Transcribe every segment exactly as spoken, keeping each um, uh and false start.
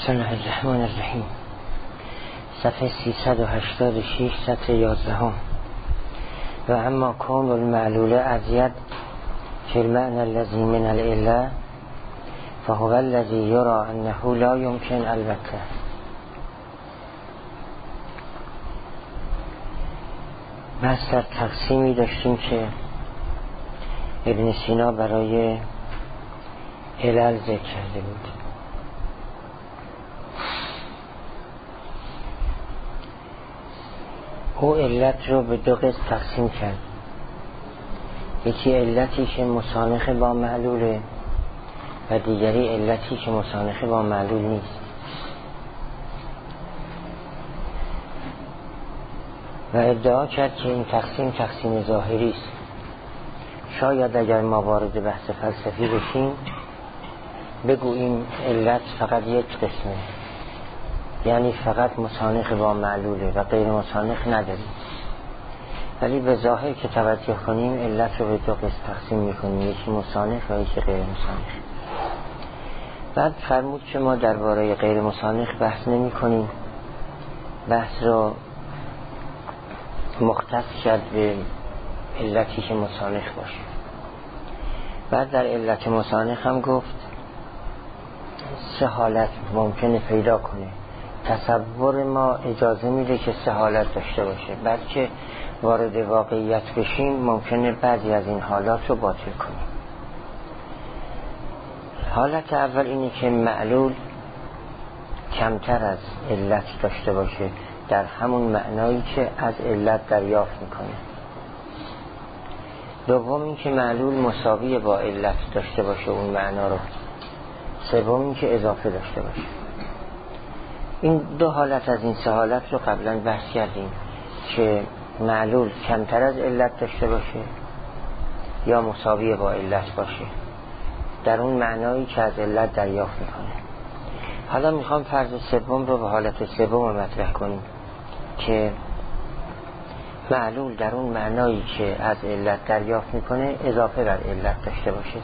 بسم الله الرحمن الرحیم. صفحه سیصد و هشتاد و شش، سطر یازدهم. و اما کون المعلول ازید فی المعنى الذی من العله فهو الذی یرى انه لا یمکن البته. بس در تقسیمی داشتیم که ابن سینا برای علل ذکر کرده بود. او علت رو به دو قسم تقسیم کرد. یکی علتی که مسانخ با معلوله و دیگری علتی که مسانخ با معلول نیست. و ادعا کرد که این تقسیم تقسیم ظاهری است. شاید اگر ما وارد بحث فلسفی بشیم بگوییم علت فقط یک قسمه، یعنی فقط مسانخ با معلوله و غیر مسانخ نداریم. ولی به ظاهر که توجه کنیم علت رو به دو قسم تقسیم میکنیم، یکی مسانخ و یکی غیر مسانخ. بعد فرمود که ما درباره غیر مسانخ بحث نمی کنیم، بحث رو مختص کرد به علتی که مسانخ باشه. بعد در علت مسانخ هم گفت سه حالت ممکنه پیدا کنه. تصور ما اجازه میده که سه حالت داشته باشه. بعد که وارد واقعیت بشیم ممکنه بعضی از این حالات رو باطل کنیم. حالت اول اینه که معلول کمتر از علت داشته باشه در همون معنایی که از علت دریافت میکنه. دوم این که معلول مساوی با علت داشته باشه اون معنا رو. سوم این که اضافه داشته باشه. این دو حالت از این سه حالت رو قبلا بحث کردیم که معلول کمتر از علت داشته باشه یا مساوی با علت باشه در اون معنایی که از علت دریافت میکنه. حالا میخوام فرض سوم رو به حالت سوم مطرح کنیم که معلول در اون معنایی که از علت دریافت میکنه اضافه بر علت داشته باشه.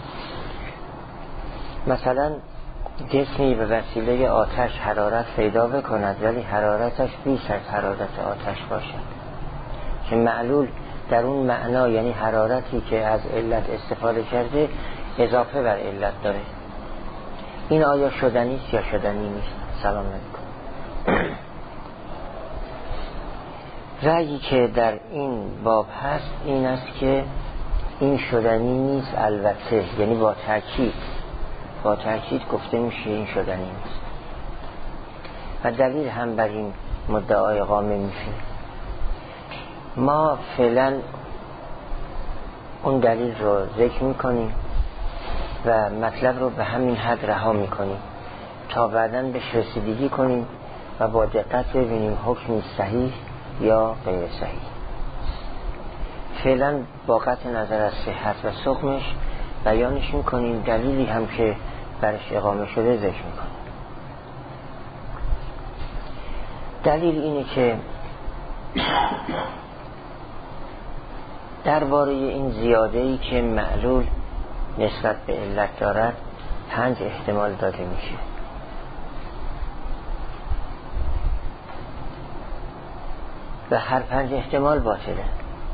مثلا جسمی به وسیله آتش حرارت پیدا بکند ولی حرارتش بیش از حرارت آتش باشد، که معلول در اون معنا یعنی حرارتی که از علت استفاده کرده اضافه بر علت داره. این آیا شدنی است یا شدنی نیست؟ سلام علیکم. رأیی که در این باب هست این است که این شدنی نیست، البته یعنی با تأکید با تأکید گفته میشه این شدنی نیست. و دلیل هم بر این مدعای قائم میشه. ما فعلا اون دلیل رو ذکر میکنیم و مطلب رو به همین حد رها میکنیم تا بعداً بهش رسیدگی کنیم و با دقت ببینیم حکمی صحیح یا غیر صحیح. فعلا با قطع نظر از صحت و سقمش بیانش میکنیم، دلیلی هم که برش اقامه شده ذکر میکنیم. دلیل اینه که درباره این زیاده‌ای که معلول نسبت به علت دارد پنج احتمال داده میشه. و هر پنج احتمال باطله.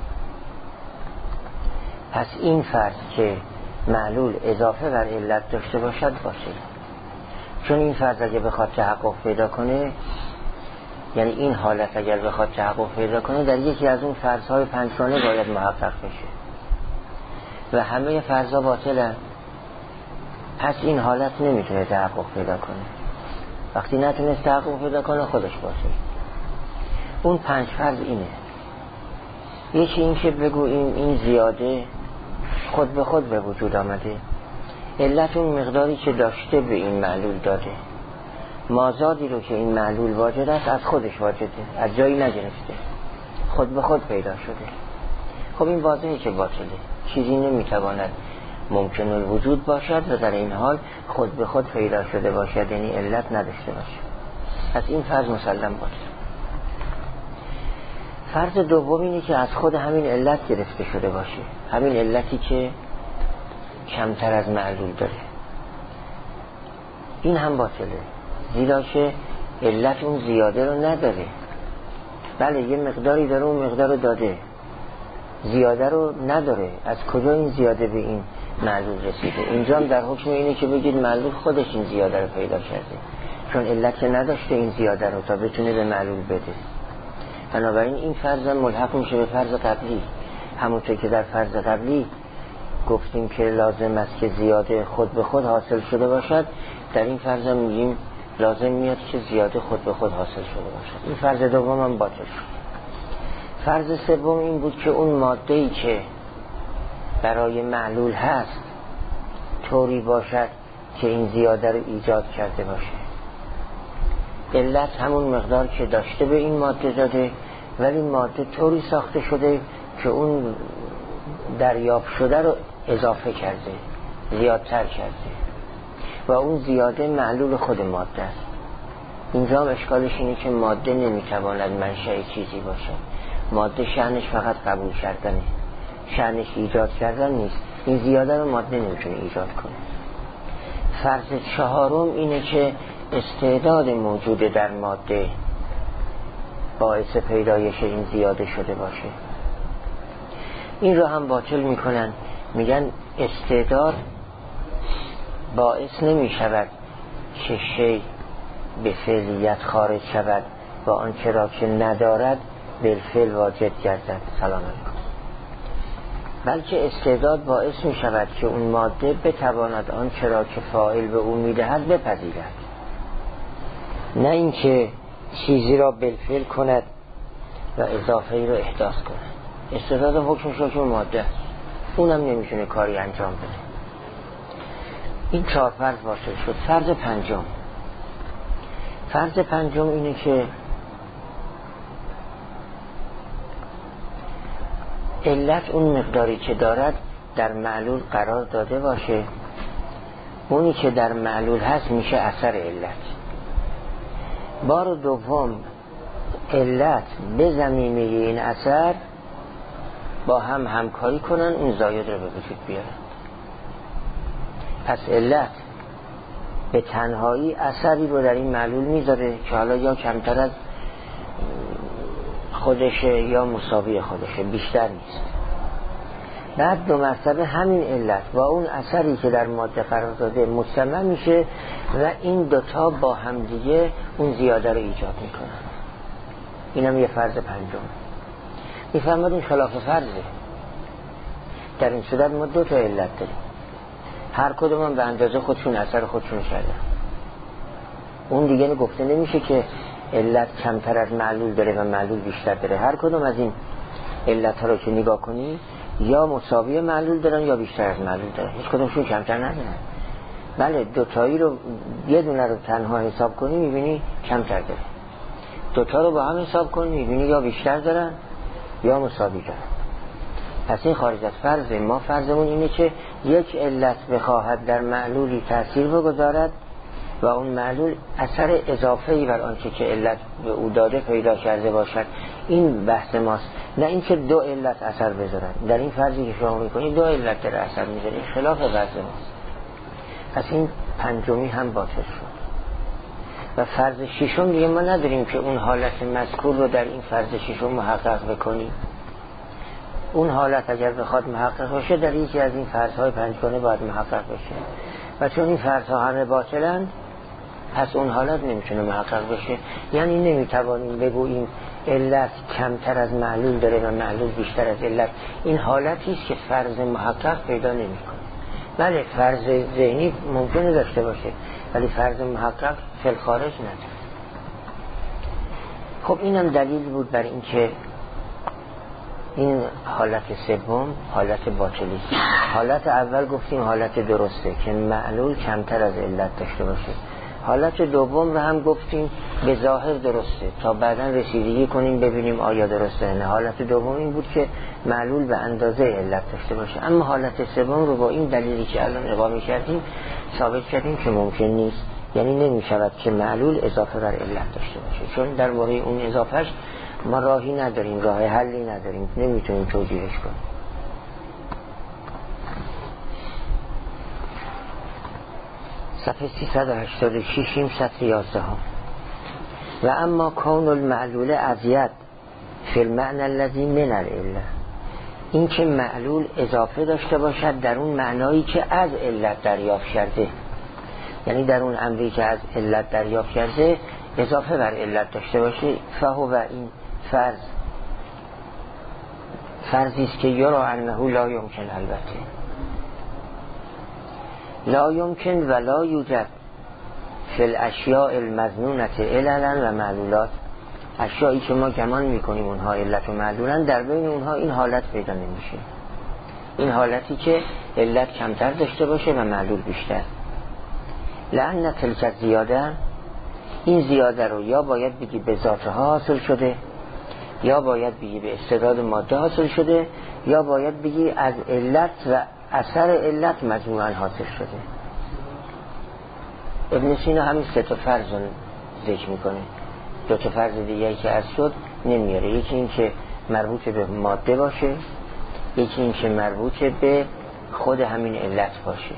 پس این فرض که معلول اضافه بر علت داشته باشد باطله. چون این فرض اگر بخواد تحقق پیدا کنه، یعنی این حالت اگر بخواد تحقق پیدا کنه در یکی از اون فرض‌های پنجگانه باید محقق بشه و همه فرض‌ها باطلن. پس این حالت نمیتونه تحقق پیدا کنه. وقتی نتونه تحقق پیدا کنه خودش باطل. اون پنج فرض اینه. یکی این که بگوییم این زیاده خود به خود به وجود آمده، علت اون مقداری که داشته به این معلول داده، مازادی رو که این معلول واجد است از خودش واجده، از جایی نگرفته، خود به خود پیدا شده. خب این واضحه که باطله. چیزی نمیتواند ممکن الوجود باشد و در این حال خود به خود پیدا شده باشد، یعنی علت نداشته باشد. پس این فرض مسلم باطل. فرض دوم اینه که از خود همین علت گرفته شده باشه، همین علتی که کمتر از معلول داره. این هم باطله. زیرا که علت اون زیاده رو نداره. بله یه مقداری داره، اون مقدار رو داده، زیاده رو نداره. از کجا این زیاده به این معلول رسیده؟ اینجا هم در حکم اینه که بگید معلول خودش این زیاده رو پیدا کرده، چون علت نداشته این زیاده رو تا بتونه به معلول بده. بنابراین این فرض ملحق میشه به فرض قبلی. همونطور که در فرض قبلی گفتیم که لازم است که زیاده خود به خود حاصل شده باشد، در این فرض هم میگیم لازم میاد که زیاده خود به خود حاصل شده باشد. این فرض دوم هم باطل شد. فرض سوم این بود که اون ماده‌ای که برای معلول هست طوری باشد که این زیاده رو ایجاد کرده باشه. علت همون مقدار که داشته به این ماده داده، ولی ماده طوری ساخته شده که اون دریافت شده رو اضافه کرده، زیادتر کرده و اون زیاده معلول خود ماده است. اینجا هم اشکالش اینه که ماده نمیتواند منشأ چیزی باشد. ماده شأنش فقط قبول کردنه، شأنش ایجاد کردن نیست. این زیاده رو ماده نمیتونه ایجاد کنه. فرض چهارم اینه که استعداد موجود در ماده باعث پیدایش این زیاده شده باشه. این رو هم باطل میکنن، میگن استعداد باعث نمی شود که شی به فعلیت خارج شود و آنچه را که ندارد بالفعل واجد گردد. سلام علیکم. بلکه استعداد باعث می شود که اون ماده بتواند آنچه را که فاعل به او میدهد بپذیرد، نه اینکه چیزی را بالفعل کند و اضافه ای را احداث کند. استعداد حکمش حکم ماده، اونم نمیتونه کاری انجام بده. این چهار فرض باطل شد. فرض پنجم فرض پنجم اینه که علت اون مقداری که دارد در معلول قرار داده باشه، اونی که در معلول هست میشه اثر علت. بار دوم علت به ضمیمه این اثر با هم همکاری کنن اون زاید رو به وجود بیارن. پس علت به تنهایی اثری رو در این معلول میذاره که حالا یا کمتر از خودشه یا مساوی خودشه، بیشتر نیست. بعد دو مرتبه همین علت با اون اثری که در ماده قرار داده مجتمع میشه و این دوتا با هم دیگه اون زیاده رو ایجاد میکنن. اینم یه فرض پنجم. میفهمد این خلاف فرضه. در این صورت ما دو تا علت داریم، هر کدوم هم به اندازه خودشون اثر خودشون کردن. اون دیگه گفته نمیشه که علت کمتر از معلول داره و معلول بیشتر داره. هر کدوم از این علت ها رو که نگاه کنی یا مساوی معلول دارن یا بیشتر از معلول دارن، هیچ کدومشون کمتر ندارن. بله دوتایی رو یه دونه رو تنها حساب کنی میبینی کمتر داره، دوتا رو با هم حساب کنی میبینی یا بیشتر دارن یا مساوی دارن. پس این خارج از فرضه. ما فرضمون اینه که یک علت بخواهد در معلولی تأثیر بگذارد و اون معلول اثر اضافه‌ای بر آنچه که علت به او داده پیدا کرده باشد. این بحث ماست، نه اینکه دو علت اثر بذارن. در این فرضی که شما میکنید دو علت داره اثر میذاره، این خلاف بحث ماست. پس این پنجمی هم باطل شد. و فرض ششم دیگه ما نداریم که اون حالت مذکور رو در این فرض ششم محقق بکنیم. اون حالت اگر بخواد محقق باشه در یکی از این فرض‌های پنجگانه باید محقق بشه و چون این فرض‌ها همه باطلند پس اون حالت نمیتونه محقق بشه. یعنی نمیتوانیم بگوییم علت کمتر از معلول داره و معلول بیشتر از علت. این حالتی است که فرض محقق پیدا نمیکنه. بله فرض ذهنی ممکنه داشته باشه ولی فرض محقق فی الخارج نداره. خب اینم دلیل بود بر این که این حالت سوم حالت باطلی. حالت اول گفتیم حالت درسته که معلول کمتر از علت داشته باشه. حالت دوم رو هم گفتیم به ظاهر درسته تا بعدا رسیدگی کنیم ببینیم آیا درسته نه. حالت دوم این بود که معلول به اندازه علت داشته باشه. اما حالت سوم رو با این دلیلی که الان اقامه کردیم ثابت کردیم که ممکن نیست. یعنی نمی شود که معلول اضافه بر علت داشته باشه، چون در مورد اون اضافهش ما راهی نداریم، راه حلی نداریم، نمیتونیم توجیهش کنیم. صفحه سیصد و هشتاد و شش سطر یازده ها. و اما کون المعلول ازید فی المعنى الذی من العله، این که معلول اضافه داشته باشد در اون معنایی که از علت دریافت کرده، یعنی در اون امری که از علت دریافت کرده اضافه بر علت داشته باشه. فهو و این فرض فرضی است که یرا انه لا یمکن، البته لا یمکن و لا یوجد فی الاشیاء المظنونة عللا و معلولات، اشیایی که ما گمان میکنیم اونها علت و معلولن، در بین اونها این حالت پیدا نمیشه، این حالتی که علت کمتر داشته باشه و معلول بیشتر. لأن تلک زیاده، این زیاده رو یا باید بگی به ذاتها حاصل شده، یا باید بگی به استعداد ماده حاصل شده، یا باید بگی از علت و اثر علت مجموعاً حاصل شده. ابن سینا همین سه تا فرض رو ذکر میکنه، دو تا فرض دیگه که از شد نمیاره. یکی این که مربوط به ماده باشه، یکی این که مربوط به خود همین علت باشه.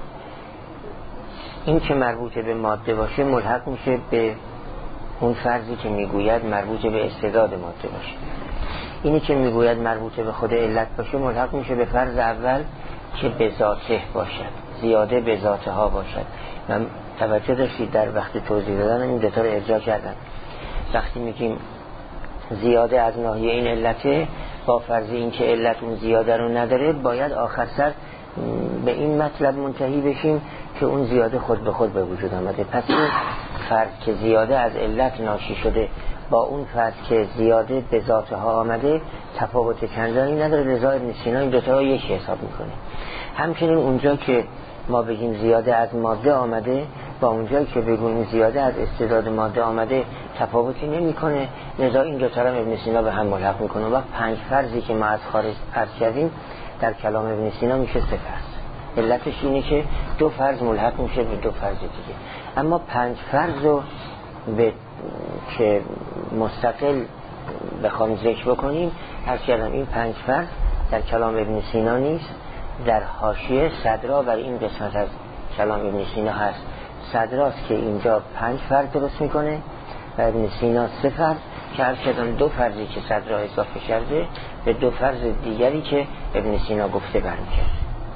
این که مربوط به ماده باشه ملحق میشه به اون فرضی که میگوید مربوط به استعداد ماده باشه. اینی که میگوید مربوط به خود علت باشه ملحق میشه به فرض اول که به ذاته باشد، زیاده به ذاته ها باشد. من توجه داشتید در وقت توضیح دادن این دوتا رو ارجاع کردم. وقتی میگیم زیاده از ناحیه این علته، با فرض این که علت اون زیاده رو نداره، باید آخر سر به این مطلب منتهی بشیم که اون زیاده خود به خود به وجود آمده. پس این فرض که زیاده از علت ناشی شده با اون فرض که زیاده به ذاته ها آمده تفاوت چندانی نداره، لذا ابن سینا این دوتا رو یک حساب میکنه. همچنین اونجا که ما بگیم زیاده از ماده آمده با اونجایی که بگیم زیاده از استعداد ماده آمده تفاوتی نمیکنه، لذا این دوتا رو ابن سینا به هم ملحق میکنه. و پنج فرضی که ما از خارج عرض کردیم در کلام ابن سینا میشه سه فرض. علتش اینه که دو فرض ملحق میشه به دو فرض دیگه. اما پنج فرض رو به که مستقل بخوام ذکر بکنیم، عرض کردم این پنج فرض در کلام ابن سینا نیست، در حاشیه صدرا بر این قسمت از کلام ابن سینا هست. صدراست که اینجا پنج فرض درست میکنه و ابن سینا سه فرض، که عرض کردم دو فرضی که صدرا اضافه کرده به دو فرض دیگری که ابن سینا گفته برمیگرده.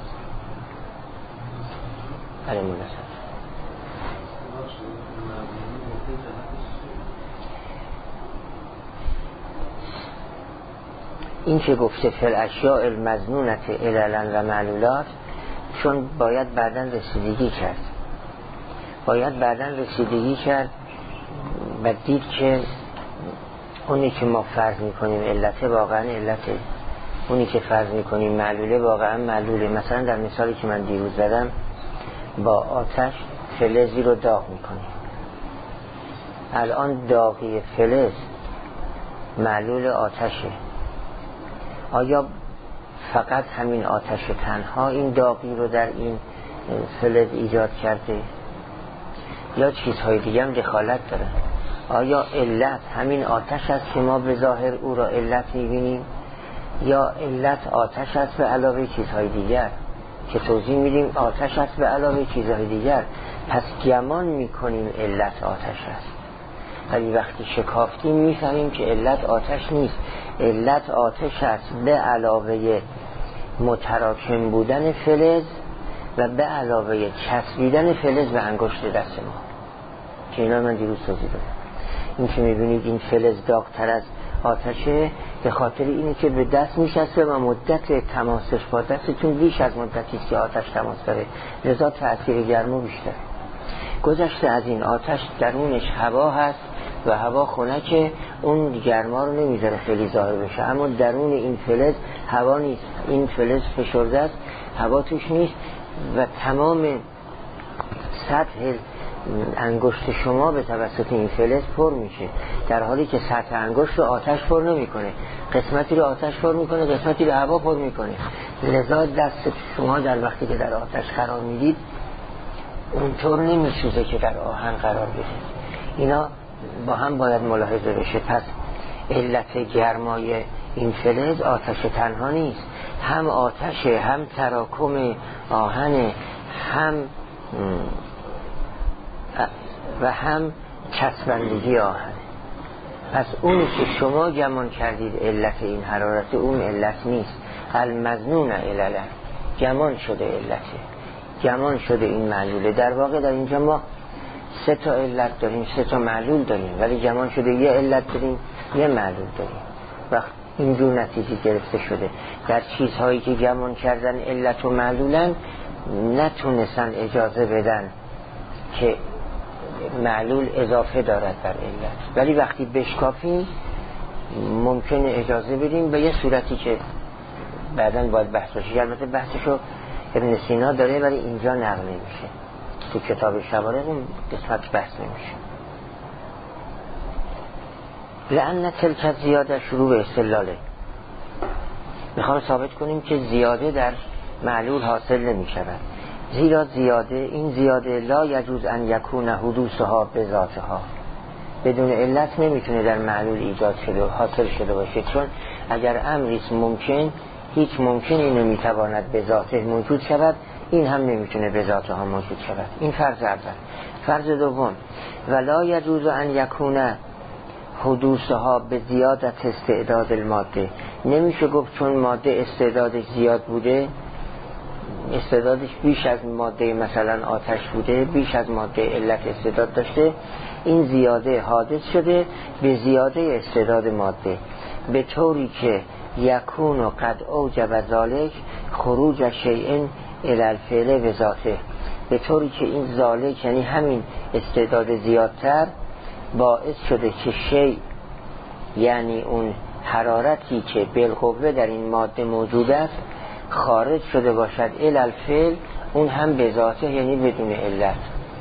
بله مناسب. این که گفته فی الاشیاء المظنونة عللا و معلولات، چون باید بعداً رسیدگی کرد باید بعداً رسیدگی کرد و دید که اونی که ما فرض میکنیم علته واقعاً علته، اونی که فرض میکنیم معلوله واقعاً معلوله. مثلا در مثالی که من دیروز زدم، با آتش فلزی رو داغ میکنیم. الان داغی فلز معلول آتشه، آیا فقط همین آتش تنها این داغی رو در این فلز ایجاد کرده یا چیزهای دیگه هم دخالت داره؟ آیا علت همین آتش است که ما به ظاهر او را علت میبینیم یا علت آتش است به علاوه چیزهای دیگر که توضیح میدیم آتش است به علاوه چیزهای دیگر؟ پس گمان میکنیم علت آتش است، ولی وقتی شکافتیم میفهمیم که علت آتش نیست، علت آتش است به علاوه متراکم بودن فلز و به علاوه چسبیدن فلز به انگشت دست ما، که اینا من دیروز توضیح دادم. این که میبینید این فلز داغ‌تر از آتشه به خاطر اینه که به دست میشسته و مدت تماسش با دستتون بیش از مدتی که آتش تماس داره، لذا تأثیر گرما بیشتر. گذشته از این آتش درونش هوا هست و هوا خنکه، اون گرما رو نمیذاره خیلی ظاهر بشه، اما درون این فلز هوا نیست، این فلز فشرده است، هوا توش نیست و تمام سطح انگشت شما به توسط این فلز پر میشه، در حالی که سطح انگشت رو آتش پر نمیکنه، قسمتی رو آتش پر میکنه، قسمتی رو هوا پر میکنه. لذا دست شما در وقتی که در آتش قرار میدید اونطور نمیسوزه که در آهن قرار بدید. اینا با هم باید ملاحظه بشه. پس علت گرمای این فلز آتش تنها نیست، هم آتش، هم تراکم آهن، هم و هم چسبندگی آهن. پس اونی که شما گمان کردید علت این حرارت، اون علت نیست. المظنون علله، گمان شده علته، گمان شده این معلوله. در واقع در اینجا ما سه تا علت داریم، سه تا معلول داریم، ولی گمان شده یه علت داریم، یه معلول داریم. وقت اینجور نتیجه گرفته شده. در چیزهایی که گمان کردن علت و معلولن نتونستن اجازه بدن که معلول اضافه دارد بر علت، ولی وقتی بشکافیم ممکنه اجازه بدیم به یه صورتی که بعداً باید بحث بشه. البته بحثشو ابن سینا داره ولی اینجا نقل نمیشه، تو کتاب شوارق اون قسمت بحث نمیشه. لأن تلک زیاده شروع به استدلاله. میخوام ثابت کنیم که زیاده در معلول حاصل نمی شود، زیرا زیاده این زیاده لا یجوز ان یکون حدوثها به ذاتها، بدون علت نمیتونه در معلول ایجاد شده و حاصل شده باشه. چون اگر امریست ممکن، هیچ ممکنی نمیتواند به ذاته موجود شود، این هم نمیتونه به ذاتها موجود شود. این فرض اول. فرض دوم، ولا یجوز ان یکون حدوثها به زیادت استعداد الماده، نمیشه گفت چون ماده استعدادش زیاد بوده، استعدادش بیش از ماده مثلا آتش بوده، بیش از ماده علت استعداد داشته، این زیاده حادث شده به زیاده استعداد ماده، به طوری که یکون و قد اوجب ذالک خروج شیء الی الفعل به ذاته، به طوری که این ذالک یعنی همین استعداد زیادتر باعث شده که شیء یعنی اون حرارتی که بالقوه در این ماده موجود است خارج شده باشد الی الفعل، اون هم به ذاته یعنی بدون علت.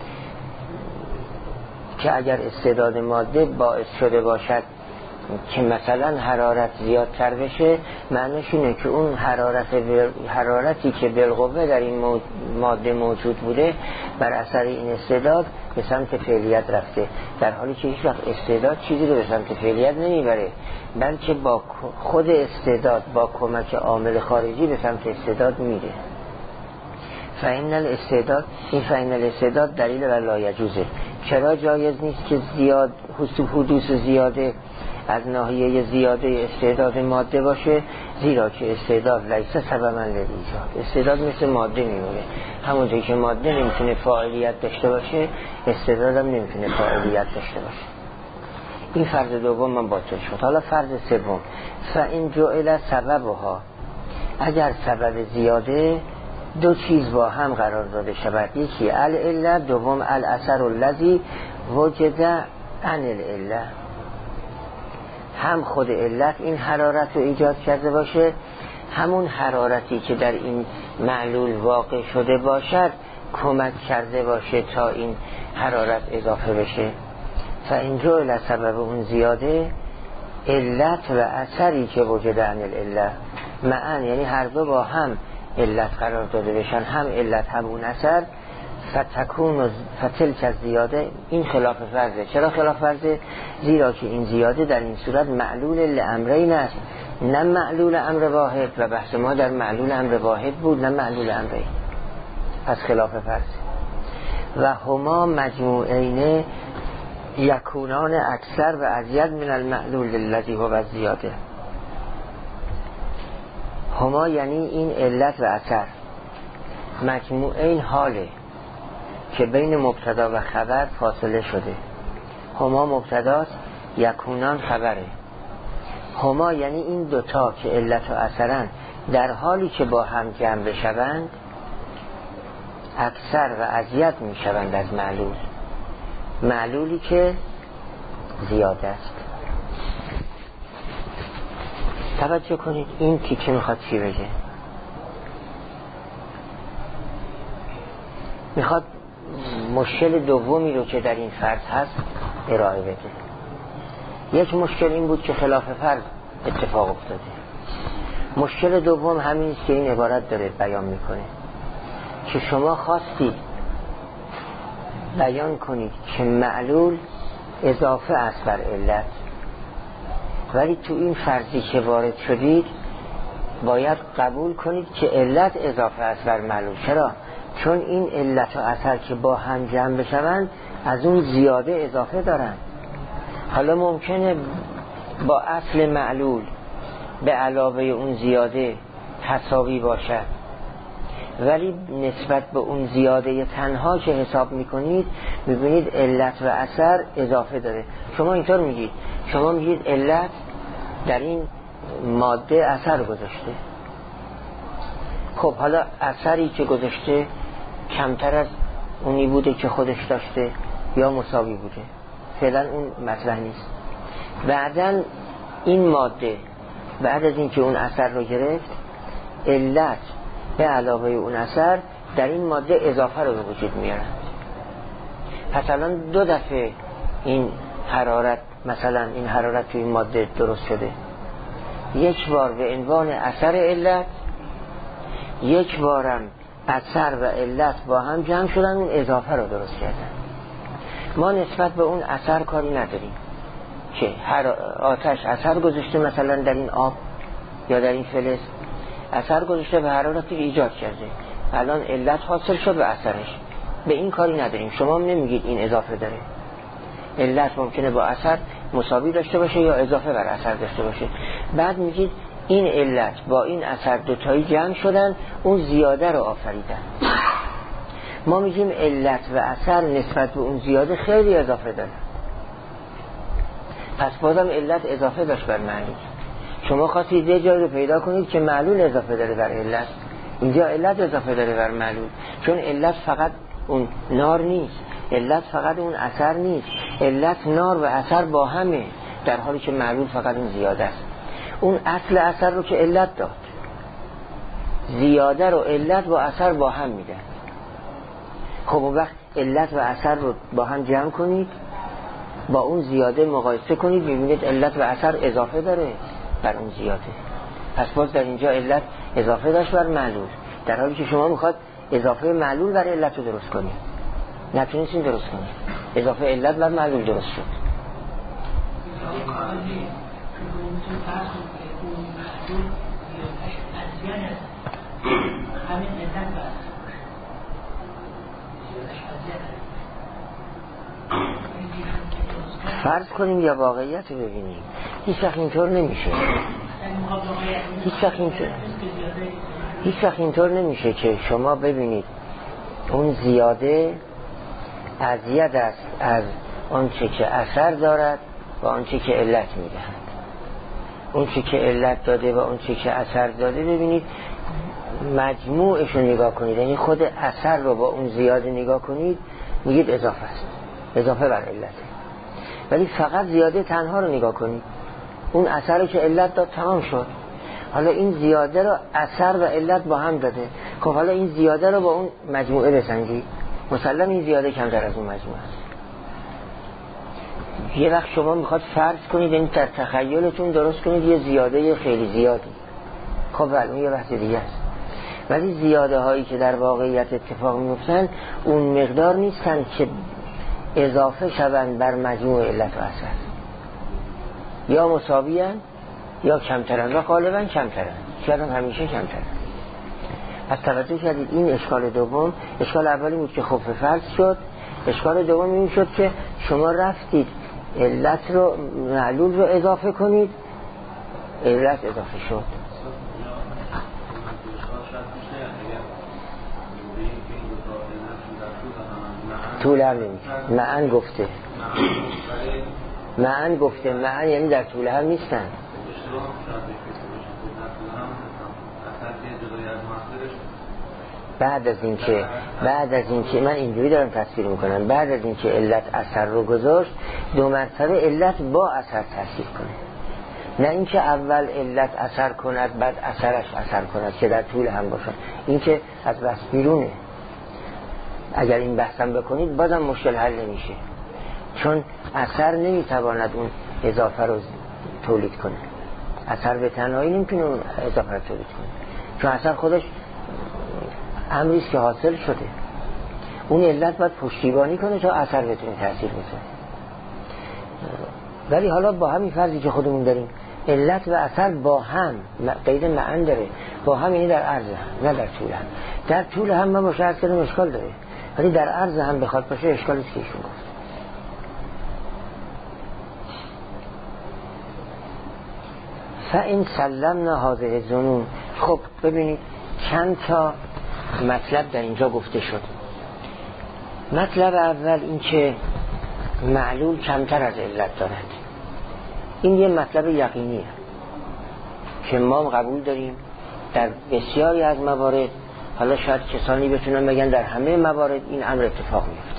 که اگر استعداد ماده باعث شده باشد که مثلا حرارت زیادتر بشه، معنیش اینه که اون حرارت حرارتی که بالقوه در این ماده موجود بوده بر اثر این استعداد به سمت فعلیت رفته، در حالی که هیچ وقت استعداد چیزی رو به سمت فعلیت نمیبره، بلکه با خود استعداد با کمک عامل خارجی به سمت استعداد میره. فإن الاستعداد، این فإن الاستعداد دلیل بر لا یجوزه. چرا جایز نیست که زیاد حدوث زیاده از ناحیه زیاده استعداد ماده باشه؟ زیرا که استعداد لیس سببا للایجاد، استعداد مثل ماده میمونه، همونجایی که ماده نمیتونه فاعلیت داشته باشه، استعداد هم نمیتونه فاعلیت داشته باشه. این فرض دوم من باطل شد. حالا فرض سوم، فإن جعل سببها، اگر سبب زیاده دو چیز با هم قرار داده شود، یکی العله، دوم الاثر الذی وجد عن العله، هم خود علت این حرارت رو ایجاد کرده باشه، همون حرارتی که در این معلول واقع شده باشد کمک کرده باشه تا این حرارت اضافه بشه. فإن جعل سبب اون زیاده علت و اثری که وجد عن العله معا، یعنی هر دو با هم علت قرار داده بشن، هم علت هم اون اثر، فتکون فتلک از زیاده، این خلاف فرضه. چرا خلاف فرضه؟ زیرا که این زیاده در این صورت معلول لامرین است، نه معلول امر واحد، و بحث ما در معلول امر واحد بود نه معلول امرین، پس خلاف فرضه. و هما مجموعین یکونان اکثر و ازید من المعلول الذی هو زیاده. هما یعنی این علت و اثر مجموعین حاله که بین مبتدا و خبر فاصله شده. هما مبتداست، یکونان خبره. هما یعنی این دوتا که علت و اثرن در حالی که با هم جمع بشوند اکثر و ازید میشوند از معلول، معلولی که زیاده است. توجه کنید این تیکه میخواد چی بگه؟ میخواد مشکل دومی رو که در این فرض هست ارائه بده. یک مشکل این بود که خلاف فرض اتفاق افتاده. مشکل دوم همین است که این عبارت داره بیان میکنه که شما خواستید بیان کنید که معلول اضافه است بر علت، ولی تو این فرضی که وارد شدید باید قبول کنید که علت اضافه است بر معلول. چرا؟ چون این علت و اثر که با هم جمع بشوند از اون زیاده اضافه دارن. حالا ممکنه با اصل معلول به علاوه اون زیاده تساوی باشد، ولی نسبت به اون زیاده تنها که حساب میکنید میبینید علت و اثر اضافه داره. شما اینطور میگید، شما میگید علت در این ماده اثر گذاشته. خب حالا اثری که گذاشته کمتر از اونی بوده که خودش داشته یا مساوی بوده، فعلا اون مطرح نیست. بعدن این ماده بعد از اینکه اون اثر رو گرفت، علت به علاوه اون اثر در این ماده اضافه رو به وجود میارن. پس الان دو دفعه این حرارت، مثلا این حرارت توی این ماده درست شده، یک بار به عنوان اثر علت، یک بارم اثر و علت با هم جمع شدن اون اضافه رو درست کردن. ما نسبت به اون اثر کاری نداریم که هر آتش اثر گذاشته، مثلا در این آب یا در این فلز اثر گذاشته و حرارتی ایجاد کرده، الان علت حاصل شد و اثرش، به این کاری نداریم. شما هم نمیگید این اضافه داره. علت ممکنه با اثر مساوی داشته باشه یا اضافه بر اثر داشته باشه. بعد میگید این علت با این اثر دوتایی جمع شدن اون زیاده رو آفریدن. ما میگیم علت و اثر نسبت به اون زیاده خیلی اضافه داره. پس بازم علت اضافه داشت بر معلول. شما خواستید یه جایی رو پیدا کنید که معلول اضافه داره بر علت، اینجا علت اضافه داره بر معلول. چون علت فقط اون نار نیست، علت فقط اون اثر نیست، علت نار و اثر با همه، در حالی که معلول فقط اون زیاده است. اون اصل اثر رو که علت داد، زیاده رو علت و اثر با هم میدن. خب اون وقت علت و اثر رو با هم جمع کنید، با اون زیاده مقایسه کنید، میبینید علت و اثر اضافه داره بر اون زیاده. پس باز در اینجا علت اضافه داشت بر معلول، در حالی که شما میخواد اضافه معلول بر علت رو درست کنید، نتونستین درست کنید، اضافه علت بر معلول درست شد. فرض کنیم یا واقعیت رو ببینیم، هیچ وقت اینطور نمیشه. هیچ وقت اینطور هیچ وقت اینطور نمیشه که شما ببینید اون زیاده ازیاد است از آنچه که اثر دارد و آنچه که علت میدهد. اون چه که علت داده و اون چه که اثر داده، ببینید مجموعش رو نگاه کنید، یعنی خود اثر رو با اون زیاده نگاه کنید، میگید اضافه است، اضافه بر علته. ولی فقط زیاده تنها رو نگاه کنید، اون اثر رو که علت داد تمام شد. حالا این زیاده رو اثر و علت با هم داده، خب حالا این زیاده رو با اون مجموعه بسنجید، مسلم این زیاده کمتر از اون مجموعه است. یه وقت شما میخواد فرض کنید، این در تخیلتون درست کنید یه زیاده خیلی زیادی، خب ولی اون یه بحث دیگه است. ولی زیاده هایی که در واقعیت اتفاق میفتن اون مقدار نیستن که اضافه شوند بر مجموع علت و اثر، یا مساویان یا کمترن و غالبا کمترن، شاید هم همیشه کمترن. پس توجه کردید این اشکال دوم. اشکال اولی بود که خوف فرض شد، اشکال دوم این شد که شما رفتید علت رو معلول رو اضافه کنید، علت اضافه شد. طول هم نمیشه، معن گفته معن گفته معن یعنی در طول هم نیستن. بعد از اینکه بعد از اینکه من اینجوری دارم تصویر میکنم، بعد از اینکه علت اثر رو گذاشت، دو مرتبه علت با اثر تاثیر کنه، نه اینکه اول علت اثر کند بعد اثرش اثر کند که در طول هم باشه. این که از بحث بیرونه. اگر این بحثم بکنید بازم مشکل حل نمیشه، چون اثر نمیتواند اون اضافه رو تولید کنه. اثر به تنهایی نمیتونه اون اضافه رو تولید کنه، چون اثر خودش امریست که حاصل شده. اون علت باید پشتیبانی کنه تا اثر بتونه تأثیر بزنه. ولی حالا با همین فرضی که خودمون داریم، علت و اثر با هم قید معن داره، با هم یعنی در عرض هم، نه در طول هم. در طول هم ما باشه عرض کردم اشکال داره، ولی در عرض هم بخواد باشه اشکالی که ایشون گفت. فإن سلمنا هذه الظنون. خب ببینید چند تا مطلب در اینجا گفته شد. مطلب اول این که معلول کمتر از علت دارد. این یه مطلب یقینیه که ما قبول داریم در بسیاری از موارد. حالا شاید کسانی بتونن بگن در همه موارد این امر اتفاق میفته.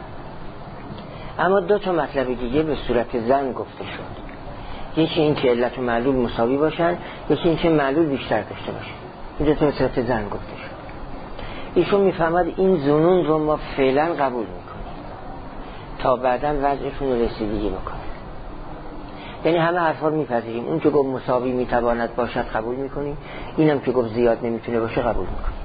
اما دو تا مطلب دیگه به صورت ظن گفته شد. یکی این که علت و معلول مساوی باشن، یکی این که معلول بیشتر داشته باشه. این دو تا به صورت ظن گفته شد. ایشون میفهمد این ظنون رو ما فعلا قبول میکنیم تا بعدا وضعشون رو رسیدگی بکنیم. یعنی همه حرفا رو میپذیریم. اون که گفت مساوی میتواند باشد قبول میکنیم، اینم که گفت زیاد نمیتونه باشه قبول میکنیم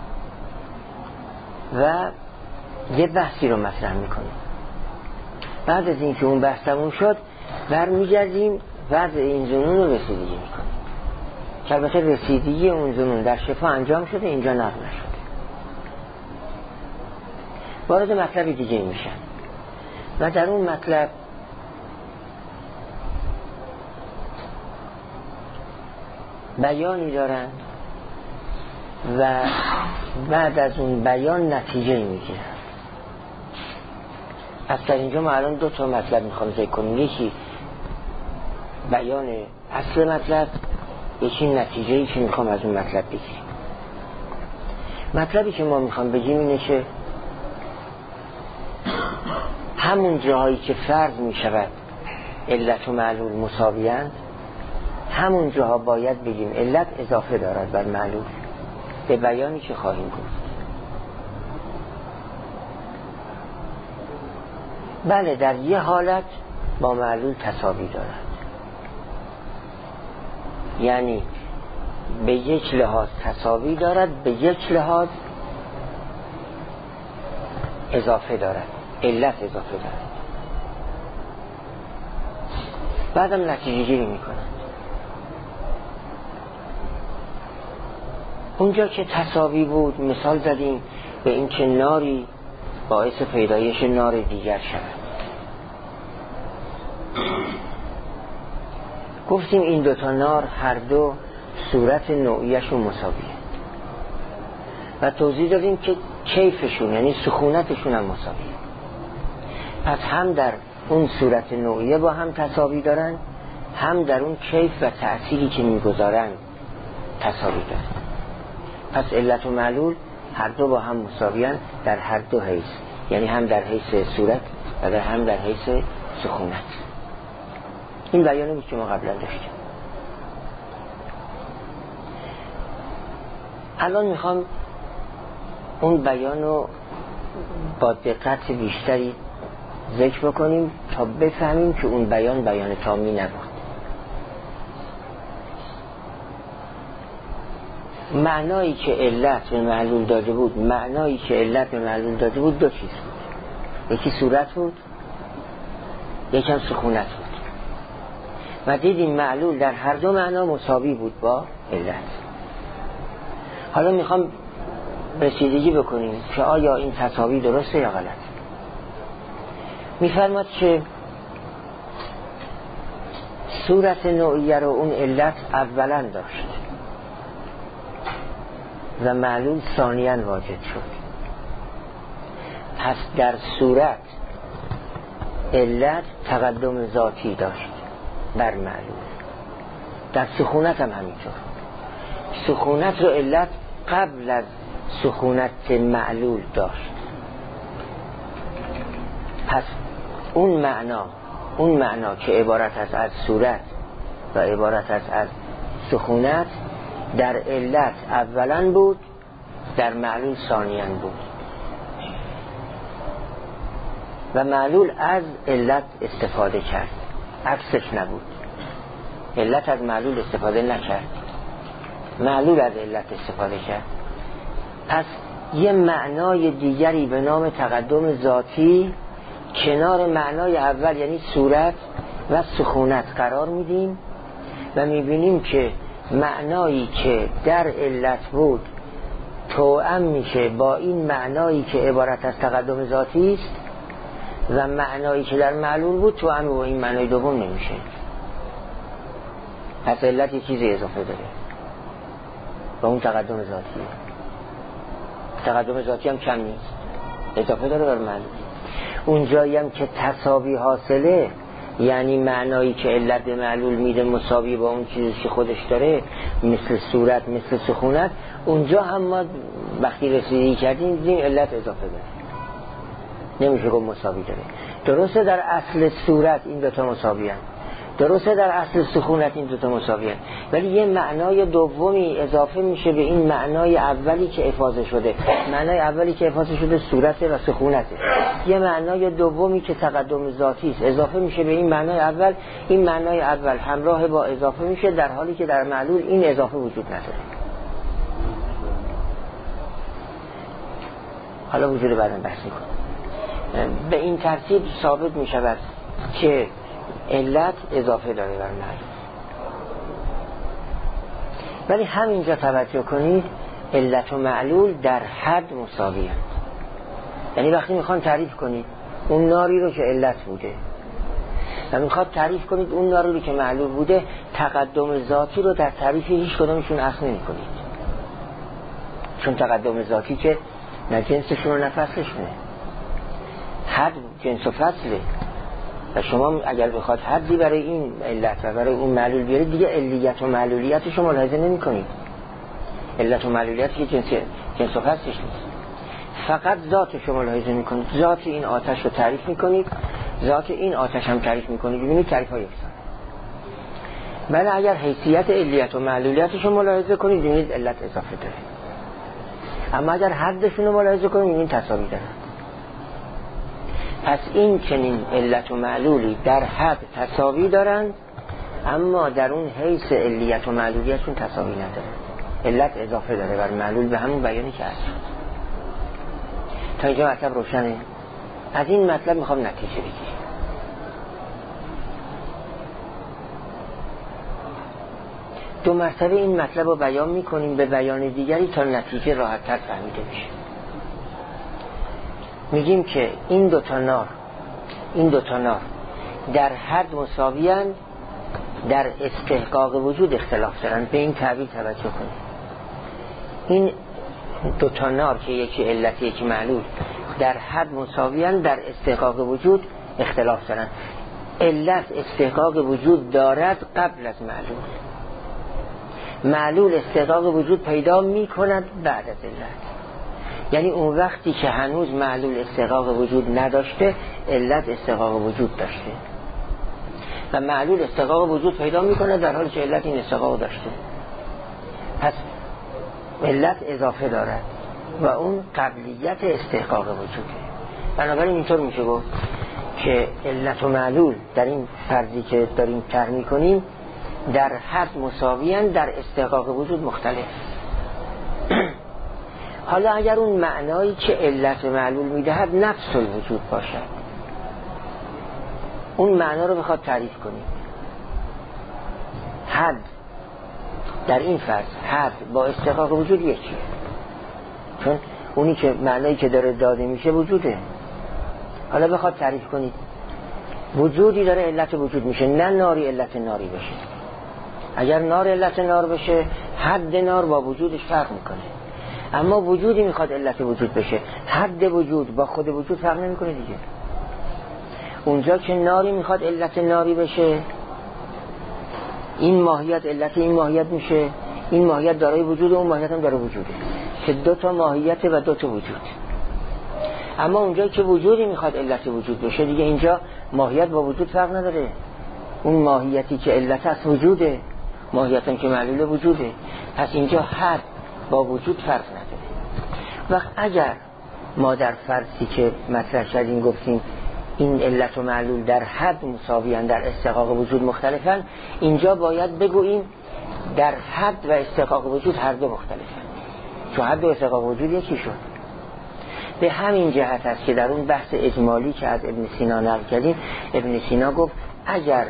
و یه بحثی رو مطرح میکنیم. بعد از اینکه اون بحث تموم شد برمیگردیم وضع این ظنون رو رسیدگی میکنیم که البته رسیدگی اون ظنون در شفا انجام شده، اینجا نقل نشده. وارد مطلب دیگه میشن و در اون مطلب بیانی دارن و بعد از اون بیان نتیجه میگیرن. از در اینجا ما الان دو تا مطلب میخوام ذکر کنیم. یکی بیان اصل مطلب، یکی نتیجه‌ای که میخوام از اون مطلب بگیریم. مطلبی که ما میخوام بگیم اینه که همون جاهایی که فرض میشود علت و معلول مساویند، همون جاها باید بگیم علت اضافه دارد بر معلول به بیانی که خواهیم گفت. بله در یه حالت با معلول تساوی دارد، یعنی به یک لحاظ تساوی دارد، به یک لحاظ اضافه دارد، علت اضافه دارد. بعدم نتیجه گیری میکنند. اونجا که تساوی بود مثال زدیم به این که ناری باعث پیدایش نار دیگر شود. گفتیم این دوتا نار هر دو صورت نوعیشون مساویه و توضیح دادیم که کیفشون یعنی سخونتشون هم مساویه. پس هم در اون صورت نوعیه با هم تساوی دارن، هم در اون کیف و تأثیری که میگذارن تساوی دارن. پس علت و معلول هر دو با هم مساویان در هر دو حیث، یعنی هم در حیث صورت و در هم در حیث سخونت. این بیانه بود که ما قبلا داشتیم. الان میخوام اون بیان رو با دقت بیشتری ذکر بکنیم تا بفهمیم که اون بیان بیان تامی نبود. معنایی که علت به معلول داده بود معنایی که علت به معلول داده بود دو چیز بود. یکی صورت بود، یکی هم سخونت بود و دیدیم معلول در هر دو معنا مساوی بود با علت. حالا میخوام رسیدگی بکنیم که آیا این تساوی درسته یا غلط. میفرماد که صورت نوعیه رو اون علت اولا داشت و معلول ثانیاً واجد شد. پس در صورت علت تقدم ذاتی داشت بر معلول. در سخونت هم همینطور. سخونت رو علت قبل از سخونت معلول داشت. پس اون معنا اون معنا که عبارت است از صورت و عبارت است از سخونت در علت اولا بود، در معلول ثانیاً بود و معلول از علت استفاده کرد، عکسش نبود. علت از معلول استفاده نکرد، معلول از علت استفاده کرد. پس یه معنای دیگری به نام تقدم ذاتی کنار معنای اول یعنی صورت و سخونت قرار میدیم و میبینیم که معنایی که در علت بود توأم میشه با این معنایی که عبارت از تقدم ذاتی است و معنایی که در معلول بود توأم با این معنای دوم نمیشه. پس علت یه چیزی اضافه داره و اون تقدم ذاتیه. تقدم ذاتی هم کم نیست، اضافه داره بر معلول. اون جایی هم که تساوی حاصله، یعنی معنایی که علت به معلول میده مساوی با اون چیزی که خودش داره، مثل صورت، مثل سخونت، اونجا هم ما وقتی رسیدگی کردیم دیدیم علت اضافه داره، نمیشه گفت مساوی داره. درسته در اصل صورت این دوتا مساوی هست، درسته در اصل سخونت این دوتا مساوی هست، ولی یه معنای دومی اضافه میشه به این معنای اولی که افاضه شده. معنای اولی که افاضه شده صورت و سخونته، یه معنای دومی که تقدم ذاتی است اضافه میشه به این معنای اول. این معنای اول همراه با اضافه میشه، در حالی که در معلول این اضافه وجود نداره. حالا وجود بعداً بحث میکنم. به این ترتیب ثابت میشود که علت اضافه داره بر معلول. ولی همینجا توجه کنید علت و معلول در حد مساوی هست. یعنی وقتی میخوان تعریف کنید اون ناری رو که علت بوده و میخواد تعریف کنید اون ناری رو که معلول بوده، تقدم ذاتی رو در تعریف هیچ کدومشون اصل نمی کنید، چون تقدم ذاتی که نه جنسشون و نه فصلشونه. حد جنس و فصله و شما اگر بخواد حدی برای این علت و برای اون معلول بیارید، دیگه علیت و معلولیت شما ملاحظه نمی کنید. علت و معلولیت که جنس جنس و فصلش نیست، فقط ذات شما ملاحظه می کنید. ذات این آتش رو تعریف می کنید، ذات این آتش هم تعریف می کنید، ببینید تعریف ها یکسان. ولی اگر حیثیت علیت و معلولیت شما ملاحظه کنید ببینید علت اضافه داره. اما اگر حدشون رو ملاحظه کنید ببینید تساوی داره. پس این چنین علت و معلولی در حد تساوی دارند، اما در اون حیث علیت و معلولیتشون تساوی نداره. علت اضافه داره بر معلول به همون بیانی که هست. تا اینجا مطلب روشنه. از این مطلب میخوام نتیجه بگیریم. دو مرتبه این مطلب رو بیان میکنیم به بیان دیگری تا نتیجه راحت تر فهمیده بشه. میگیم که این دوتا نار این دوتا نار در حد مساوی‌اند، در استحقاق وجود اختلاف دارن. به این تعبیر توجه کنید. این دوتا نار که یکی علت یکی معلول در حد مساوی‌اند، در استحقاق وجود اختلاف دارن. علت استحقاق وجود دارد قبل از معلول، معلول استحقاق وجود پیدا میکند بعد از علت. یعنی اون وقتی که هنوز معلول استحقاق وجود نداشته، علت استحقاق وجود داشته و معلول استحقاق وجود پیدا میکنه در حالی که علت این استحقاق داشته. پس علت اضافه دارد و اون قبلیت استحقاق وجوده. بنابراین اینطور میشه گفت که علت و معلول در این فرضی که داریم طرح میکنیم در حد مساوی‌اند، در استحقاق وجود مختلف. حالا اگر اون معنایی که علت معلول میدهد نفس الوجود باشد، اون معنا رو بخواد تعریف کنیم، حد در این فرض حد با استحقاق وجود یکیه، چون اونی که معنایی که داره داده میشه وجوده. حالا بخواد تعریف کنید وجودی داره علت وجود میشه، نه ناری علت ناری بشه. اگر نار علت نار بشه حد نار با وجودش فرق میکنه، اما وجودی میخواد علت وجود بشه، حد وجود با خود وجود فرق نمیکنه دیگه. اونجا که ناری میخواد علت ناری بشه، این ماهیت علت این ماهیت میشه، این ماهیت دارای وجود و اون ماهیت هم داره وجوده، که دو تا ماهیت و دو تا وجود. اما اونجا که وجودی میخواد علت وجود بشه دیگه، اینجا ماهیت با وجود فرق نداره. اون ماهیتی که علت است وجوده، ماهیت هم که معلول وجوده. پس اینجا حد با وجود فرق نداره. وقت اگر ما در فرضی که مطرح کردیم گفتیم این علت و معلول در حد مساویان، در استحقاق وجود مختلفن، اینجا باید بگوییم در حد و استحقاق وجود هر دو مختلفن، چون حد و استحقاق وجود یکی شد. به همین جهت است که در اون بحث اجمالی که از ابن سینا نقل کردیم، ابن سینا گفت اگر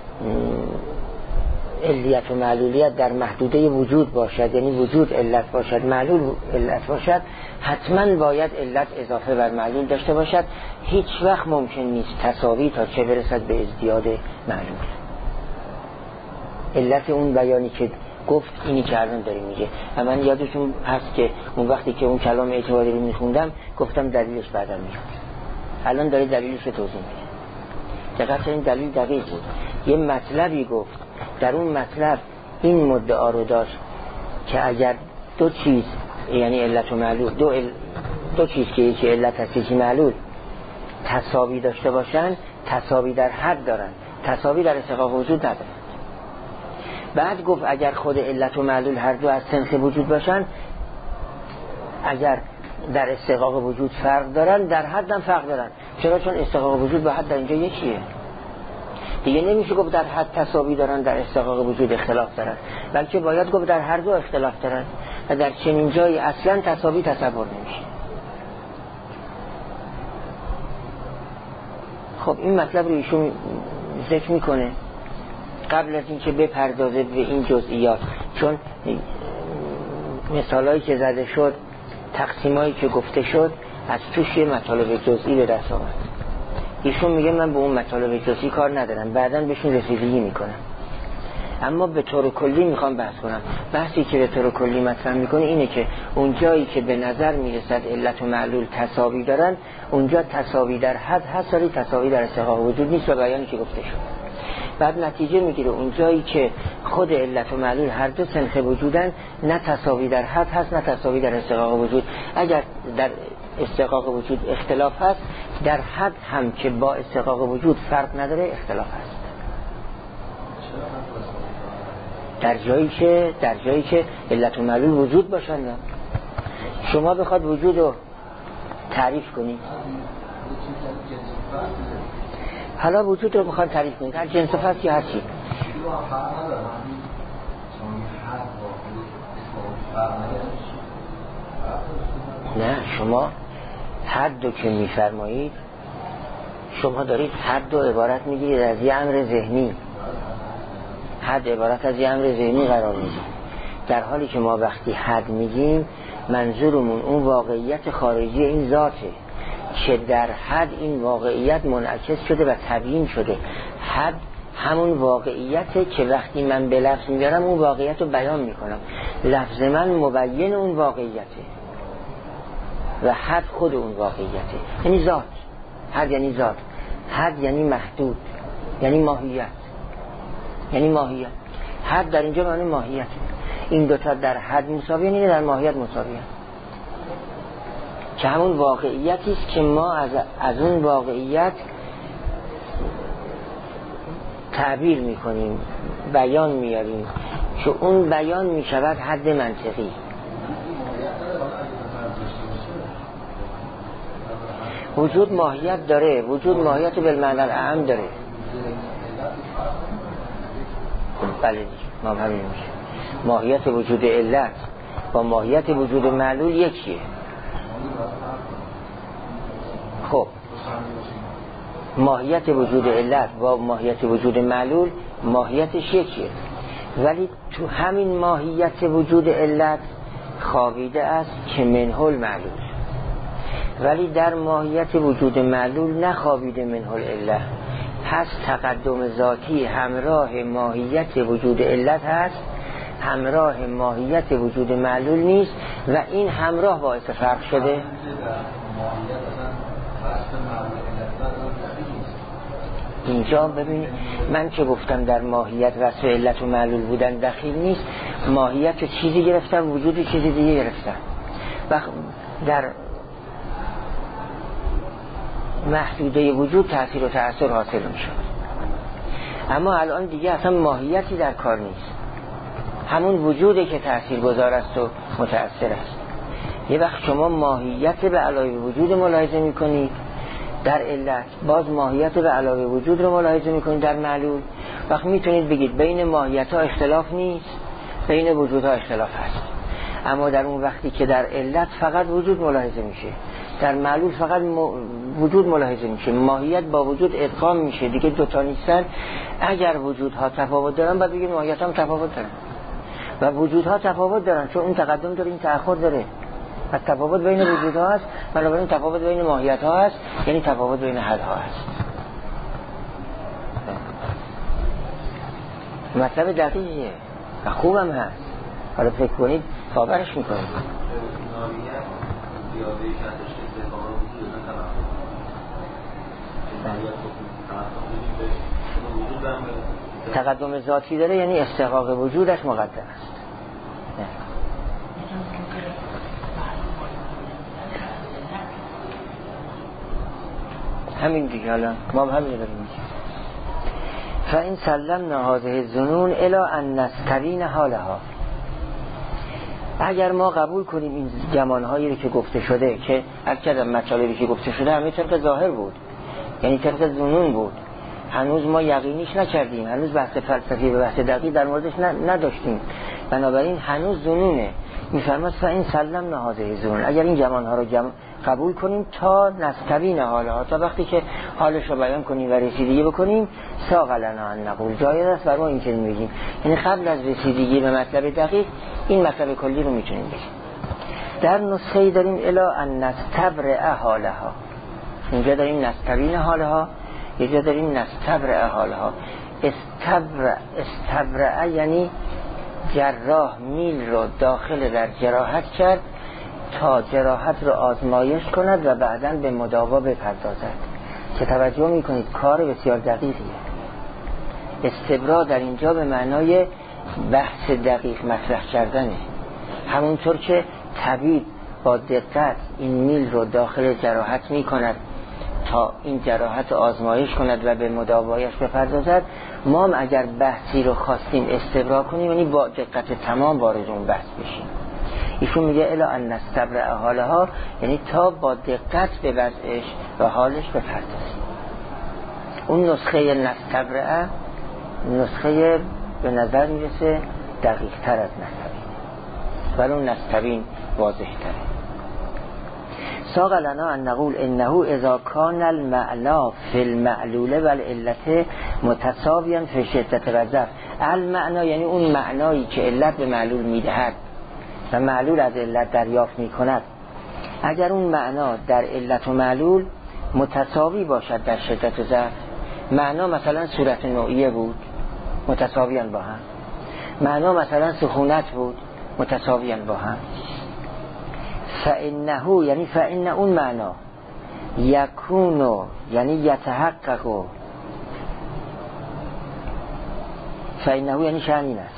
علیت و معلولیت در محدوده وجود باشد، یعنی وجود علت باشد معلول علت باشد، حتما باید علت اضافه بر معلول داشته باشد. هیچ وقت ممکن نیست تساوی تا چه برسد به ازدیاد معلول. علت اون بیانی که گفت اینی که الان داری میگه. و من یادتون هست که اون وقتی که اون کلام اعتباری رو میخوندم گفتم دلیلش بعدم میاد. الان داره دلیلش رو توضیح میده. دقیقا این دلیل دقیق بود. یه مطلبی گفت، در اون مطلب این مدعا رو داشت که اگر دو چیز یعنی علت و معلول، دو, ال... دو چیز که یکی علت هست یکی معلول تساوی داشته باشن، تساوی در حد دارن، تساوی در استحقاق وجود ندارن. بعد گفت اگر خود علت و معلول هر دو از سنخ وجود باشن، اگر در استحقاق وجود فرق دارن در حد هم فرق دارن. چرا؟ چون استحقاق وجود با حد در اینجا یکیه دیگه. نمیشه گفت در حد تساوی دارن در استحقاق وجود اختلاف دارن، بلکه باید گفت در هر دو اختلاف دارن و در چنین جایی اصلا تساوی تصور نمیشه. خب این مطلب رو ایشون ذکر میکنه قبل از اینکه بپردازه به این جزئیات، چون مثالایی که زده شد، تقسیمایی که گفته شد، از توش یه مطالب جزئی به دست آمد. ایشون میگه من به اون مطالب جزئی کار ندارم، بعداً بهشون رسیدگی میکنم، اما به طور کلی میخوام بحث کنم. بحثی که به طور کلی مطرح میکنه اینه که اون جایی که به نظر میرسد علت و معلول تساوی دارن، اونجا تساوی در حد هست ولی تساوی در استحقاق وجود نیست و بیانی که گفته شد. بعد نتیجه میگیره اون جایی که خود علت و معلول هر دو سنخ وجودن، نه تساوی در حد هست نه تساوی در استحقاق وجود. اگر در استحقاق وجود اختلاف هست، در حد هم که با استحقاق وجود فرق نداره اختلاف هست. در جایی که در جایی که علت و معلول وجود باشن، نه شما بخواد وجود رو تعریف کنید، حالا وجود رو بخواد تعریف کنید، هر جنس فصل یا هر چی، نه شما حد رو که میفرمایید، شما دارید حد رو عبارت میگیرید از یه امر ذهنی، حد عبارت از یه امر ذهنی قرار میدید، در حالی که ما وقتی حد میگیم منظورمون اون واقعیت خارجی این ذاته که در حد این واقعیت منعکس شده و تبیین شده. حد همون واقعیته که وقتی من به لفظ میارم اون واقعیت رو بیان میکنم، لفظ من مبین اون واقعیته و حد خود اون واقعیته، یعنی ذات. حد یعنی ذات، حد یعنی محدود، یعنی ماهیت، یعنی ماهیت. حد در اینجا معنی ماهیت. این دوتا در حد مساوی یعنی در ماهیت مساوی که همون واقعیتی است که ما از از اون واقعیت تعبیر میکنیم، بیان میاریم که اون بیان میشود حد منطقی. وجود ماهیت داره، وجود ماهیت بالمعنی الاعم داره. بله دیگه ما همین میشه. ماهیت وجود علت با ماهیت وجود معلول یکیه. خب ماهیت وجود علت با ماهیت وجود معلول ماهیتش یکیه، ولی تو همین ماهیت وجود علت خوابیده است که منه المعلول، ولی در ماهیت وجود معلول نخوابیده منه العله. پس تقدم ذاتی همراه ماهیت وجود علت هست، همراه ماهیت وجود معلول نیست و این همراه باعث فرق شده. اینجا ببینید من که گفتم در ماهیت وصف علت و معلول بودن دخیل نیست، ماهیت رو چیزی گرفتم، وجود چیزی دیگه گرفتم و در محدوده وجود تأثیر و تأثیر حاصل میشه. اما الان دیگه اصلا ماهیتی در کار نیست، همون وجوده که تأثیر گذار است و متأثر است. یه وقت شما ماهیت به علاوه وجود ملاحظه میکنید در علت، باز ماهیت به علاوه وجود رو ملاحظه میکنید در معلول، وقت میتونید بگید بین ماهیت ها اختلاف نیست، بین وجود ها اختلاف هست. اما در اون وقتی که در علت فقط وجود ملاحظه میشه، در معلول فقط م... وجود ملاحظه میشه، ماهیت با وجود ادغام میشه، دیگه دوتا نیستن. اگر وجودها تفاوت دارن باید بگیم ماهیت هم تفاوت دارن و وجودها تفاوت دارن، چون این تقدم داره این تأخر داره و تفاوت بین وجودها هست، بنابراین تفاوت بین ماهیت ها هست، یعنی تفاوت بین حد ها هست. مطلب دقیقیه و خوبم هست. حالا فکر کنید باورش میکنید. تقدم ذاتی داره یعنی استحقاق وجودش مقدم است. همین دیگه. حالا ما همین رو داریم. فإن سلمنا هذه الظنون الی ان نستبین حالها، اگر ما قبول کنیم این گمانهایی رو که گفته شده، که اکثر مطالبی که گفته شده همه طبق ظاهر بود، یعنی طبق ظنون بود، هنوز ما یقینیش نکردیم، هنوز بحث فلسفی و بحث دقیق در موردش نداشتیم، بنابراین هنوز ظنونه. میفرماد فإن سلمنا هذه الظنون، اگر این گمانها رو جم... قبول کنیم تا نستبین حالها، تا وقتی که حالش رو بیان کنیم و رسیدگی بکنیم، ساغ لنا ان نقول، جایز است بر ما این که میگیم، یعنی قبل از رسیدگی به مطلب دقیق این مطلب کلی رو میتونیم بگیم. در نسخه داریم الی ان نستبرئ حالها، اینجا داریم نستبین حالها، یه جا داریم نستبرئ حالها. استبرئ استبرئ یعنی جراح میل رو داخل در جراحت کرد تا جراحت رو آزمایش کند و بعداً به مداوا بپردازد. که توجه میکنید کار بسیار دقیقیه. استبرا در اینجا به معنای بحث دقیق مطرح کردنه، همونطور که طبیب با دقت این میل رو داخل جراحت میکند تا این جراحت رو آزمایش کند و به مداوایش بپردازد. ما هم اگر بحثی رو خواستیم استبرا کنیم یعنی با دقت تمام وارد اون بحث بشیم. ایشون میگه الا ان نستبرئ حالها، یعنی تا با دقت به وضعش و حالش بپردازیم. اون نسخه نستبرئ نسخه به نظر میرسه دقیق تر از نستبین، ولی اون نستبین واضح تره. ساق لنا ان نقول انه اذا کان المعنا فی المعلوله والعلت متساویا فی شدت الضعف. المعنا یعنی اون معنایی که علت به معلول میدهد و معلول از علت دریافت میکند، اگر اون معنا در علت و معلول متساوی باشد در شدت و ضعف، معنا مثلا صورت نوعیه بود متساویاً با هم، معنا مثلا سخونت بود متساویاً با هم، فإنه یعنی فإن اون معنا یکونو یعنی یتحققو، فإنه یعنی شأنین است،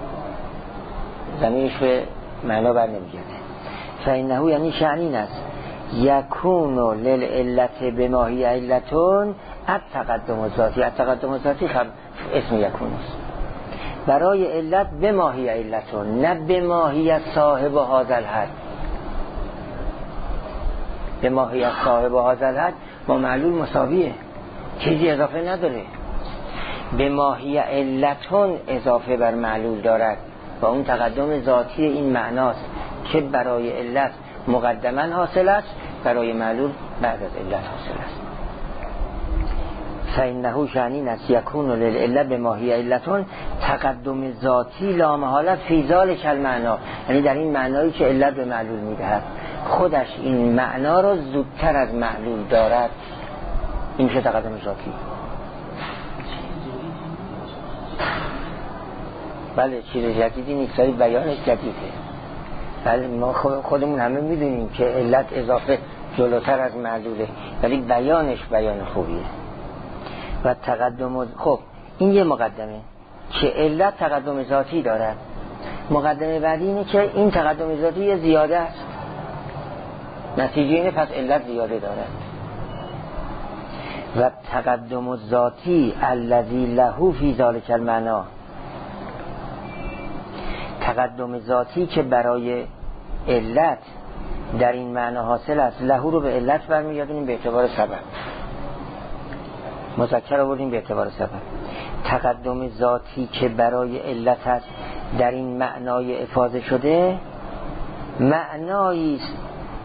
زمینش به معنا بر نمیگرده. فإنه یعنی شأنین است، یکونو للعلت بماهی علتون التقدم الذاتی. التقدم الذاتی خب اسم یکون است، برای علت بماهی علتون، نه بماهی صاحب هذا الحد. بماهی صاحب هذا الحد با معلول مساویه، چیزی اضافه نداره. بماهی علتون اضافه بر معلول دارد و اون تقدم ذاتی این معناست که برای علت مقدما حاصل است، برای معلول بعد از علت حاصل است. فإنه شأنین است یکون للعله بماهی علتون تقدم ذاتی لا محالة فی ذلک المعنا، یعنی در این معنایی که علت به معلول میدهد خودش این معنا رو زودتر از معلول دارد. این که تقدم ذاتی. بله چیز جدیدی نیست، بیانش جدیده. بله ما خودمون همه میدونیم که علت اضافه جلوتر از معلوله، ولی بیانش بیان خوبیه. و تقدم خب این یه مقدمه که علت تقدم ذاتی دارد. مقدمه بعدی اینه که این تقدم ذاتی یه زیاده است، نتیجه اینه پس علت زیاده دارد. و تقدم ذاتی الذی له فی ذلک المعنا، تقدم ذاتی که برای علت در این معنا حاصل است. له رو به علت برمیگردونیم به اعتبار سبب، مذکر آوردیم به اعتبار سبب. تقدم ذاتی که برای علت است در این معنای افاضه شده، معنایی است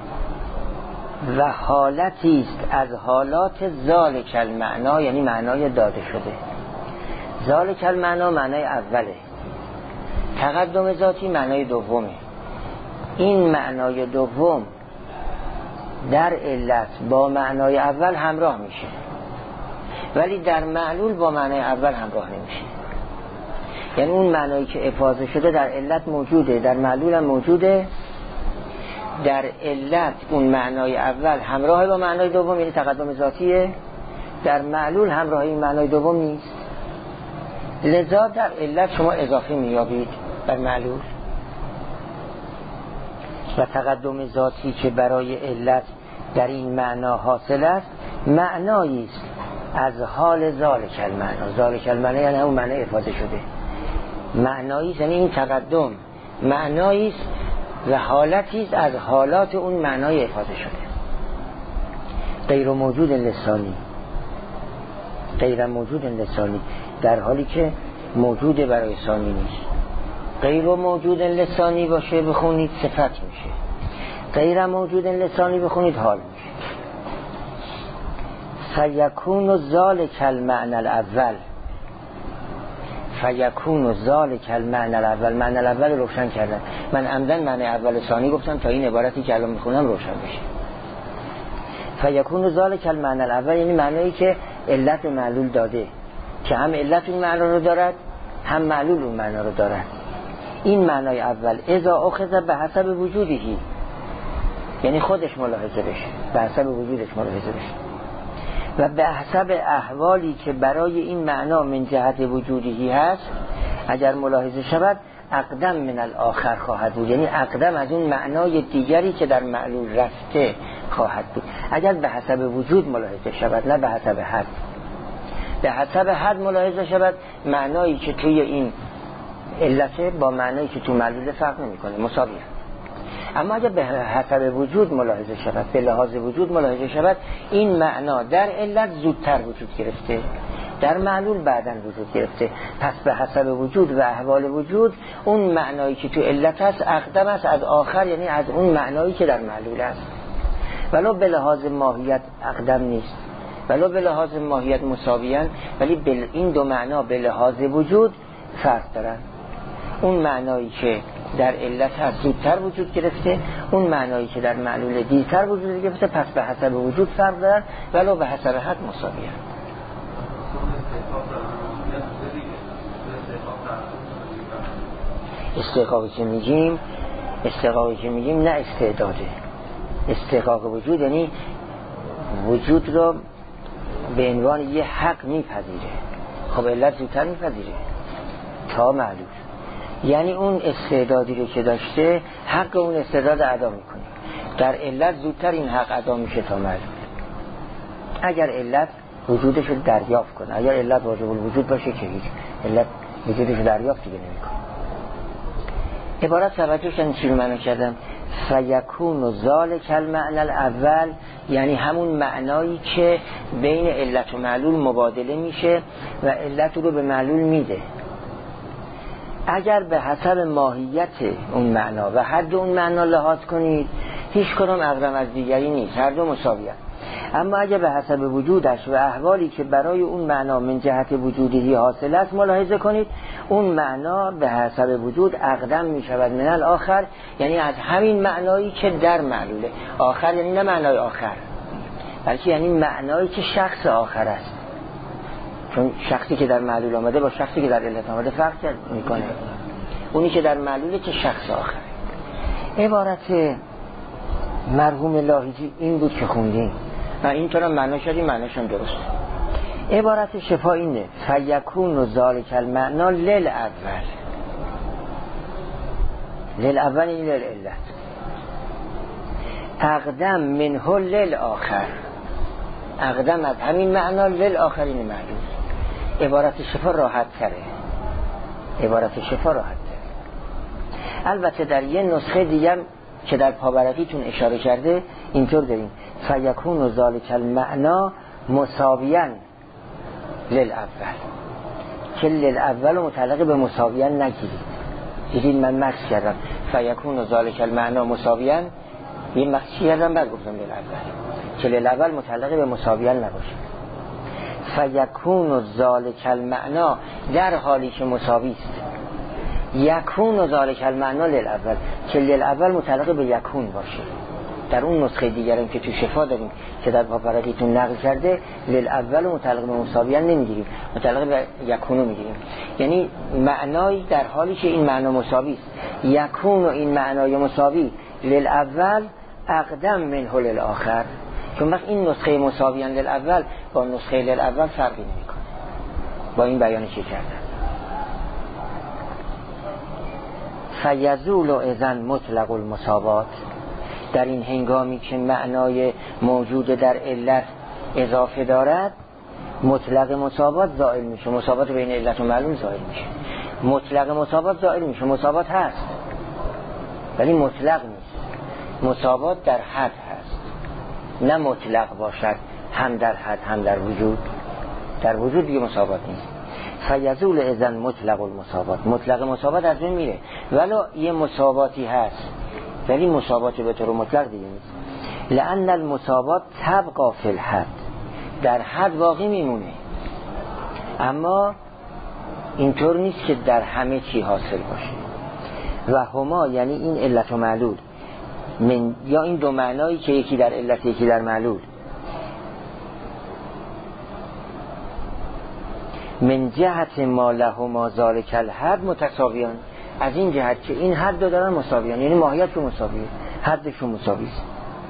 و حالتی است از حالات ذالک المعنا، یعنی معنای داده شده. ذالک المعنا معنای اوله، تقدم ذاتی معنای دومه. این معنای دوم در علت با معنای اول همراه میشه، ولی در معلول با معنای اول همراه نمیشه. یعنی اون معنایی که افاضه شده در علت موجوده، در معلول هم موجوده. در علت اون معنای اول همراه با معنای دوم، یعنی تقدم ذاتیه. در معلول همراه این معنای دوم نیست. لذا در علت شما اضافه میابید بر معلول و تقدم ذاتی که برای علت در این معنا حاصل است معنایی است از حال ذالک المعنا. ذالک المعنا یعنی اون معنی افاضه شده، معنایی است، یعنی این تقدم معنایی است و حالتی است از حالات اون معنای افاضه شده. غیر موجود لسانی، غیر موجود لسانی در حالی که موجود برای ثانی نیست. غیر موجود لسانی باشه بخونید صفت میشه، غیر موجود لسانی بخونید حال میشه. فیکون ذالک المعنى الاول، فیکون ذالک المعنى الاول، معنی الاول روشن کردن. من عمدن معنی اول ثانی گفتم تا این عبارتی که الان میخونم روشن بشه. فیکون ذالک المعنى الاول یعنی معنی که علت معلول داده که هم علت اون معنا رو دارد هم معلول اون معنا رو دارد. این معنای اول اذا اخذ به حسب وجودی، یعنی خودش ملاحظه بشه، به حسب وجودش ملاحظه بشه و به حسب احوالی که برای این معنا من جهت وجودی هست اگر ملاحظه شود اقدم من الاخر خواهد بود، یعنی اقدم از اون معنای دیگری که در معلول رفته خواهد بود. اگر به حسب وجود ملاحظه شود، نه به حسب حد. به حسب حد ملاحظه شود معنایی که توی این علته با معنایی که تو معلول فرق نمی‌کنه، مساویه. اما اگر به حسب وجود ملاحظه شود، به لحاظ وجود ملاحظه شود، این معنا در علت زودتر وجود گرفته، در معلول بعداً وجود گرفته. پس به حسب وجود و احوال وجود اون معنایی که تو علت هست اقدم است از آخر، یعنی از اون معنایی که در معلول است. ولو به لحاظ ماهیت اقدم نیست، ولو به لحاظ ماهیت مساویان، ولی این دو معنا به لحاظ وجود فرق دارن. اون معنایی که در علت هست زودتر وجود گرفته، اون معنایی که در معلول دیرتر وجود گرفته. پس به حسب وجود فرق دارن ولو به حسب حد مساویان. استحقاقی که میگیم استحقاقی که میگیم نه استعداده. استحقاق وجود یعنی وجود رو به عنوان یه حق میپذیره. خب علت زودتر میپذیره تا معلول، یعنی اون استعدادی رو که داشته حق اون استعداد ادا میکنه. در علت زودتر این حق ادا میشه تا معلول. اگر علت وجودش رو دریافت کنه، اگر علت واجب الوجود باشه که هیچ علت وجودش رو دریافت دیگه نمیکنه. عبارت توجهشن چی رو معنی کردم؟ فیکون ذالک المعنى الاول یعنی همون معنایی که بین علت و معلول مبادله میشه و علت رو به معلول میده. اگر به حسب ماهیت اون معنا و حد اون معنا لحاظ کنید هیچ کدام اقدم از دیگری نیست، هر دو مساویه. اما اگر به حسب وجودش و احوالی که برای اون معنا من جهت وجودی حاصل است ملاحظه کنید، اون معنا به حسب وجود اقدم می شود من الاخر، یعنی از همین معنایی که در معلوله. آخر یعنی نه معنای آخر، بلکه یعنی معنایی که شخص آخر است. چون شخصی که در معلول آمده با شخصی که در علت آمده فرق میکنه. اونی که در معلوله که شخص آخر. عبارت مرحوم لاهیجی این بود که خوندیم و اینطور هم معنا شدیم، معناش هم درست. عبارت شفا اینه فیکون ذالک المعنی للاول. للاول این للعلت اقدم منه للآخر، اقدم از همین معنا للآخرین معلوم. عبارت شفا راحت تره، عبارت شفا راحت تره. البته در یه نسخه دیگه که در پاورقیتون اشاره کرده اینطور داریم فیکون ذالک المعنی مساویاً للاول، که للاول متعلق به مساویاً نگیرید. دیدید من مکس کردم فیکون ذالک المعنی مساویاً، یه مکس کردم بعد گفتم للاول، که للاول متعلق به مساویاً نباشه. فیکون ذالک المعنی در حالی که مساوی است، یکون ذالک المعنی للاول، که للاول متعلق به یکون باشه. در اون نسخه دیگرم که تو شفا داریم که در پاپرقیتون نقل کرده للاول متعلق به مساویان نمیگیریم، متعلق به یکونو میگیریم. یعنی معنایی در حالی که این معنا مساوی است، یکون و این معنای مساوی للاول اقدم منه للاخر، چون وقت این نسخه مساویان للاول با نسخه للاول فرقی نمیکنه. با این بیان چی کردن؟ فیزول و اذن مطلق المساوات، در این هنگامی که معنای موجود در علت اضافه دارد مطلق مساوات زائل میشه، مساوات بین علت و معلوم زائل میشه، مطلق مساوات زائل میشه. مساوات هست ولی مطلق نیست، مساوات در حد هست، نه مطلق باشد هم در حد هم در وجود، در وجود دیگه مساوات نیست. فیزول اذن مطلق المساوات، مطلق مساوات از بین میره، ولی یه مساواتی هست ولی مساوات به طور مطلق دیگه نیست. لأن المساوات تبقى فی الحد، در حد باقی میمونه، اما اینطور نیست که در همه چی حاصل باشه. و هما یعنی این علت و معلول، من یا این دو معنایی که یکی در علت یکی در معلول، من جهت ما لهما ذالک الحد متساویان، از این جهت که این حد دارن مساویان، یعنی ماهیتشون مساویه، حدشون مساوی است.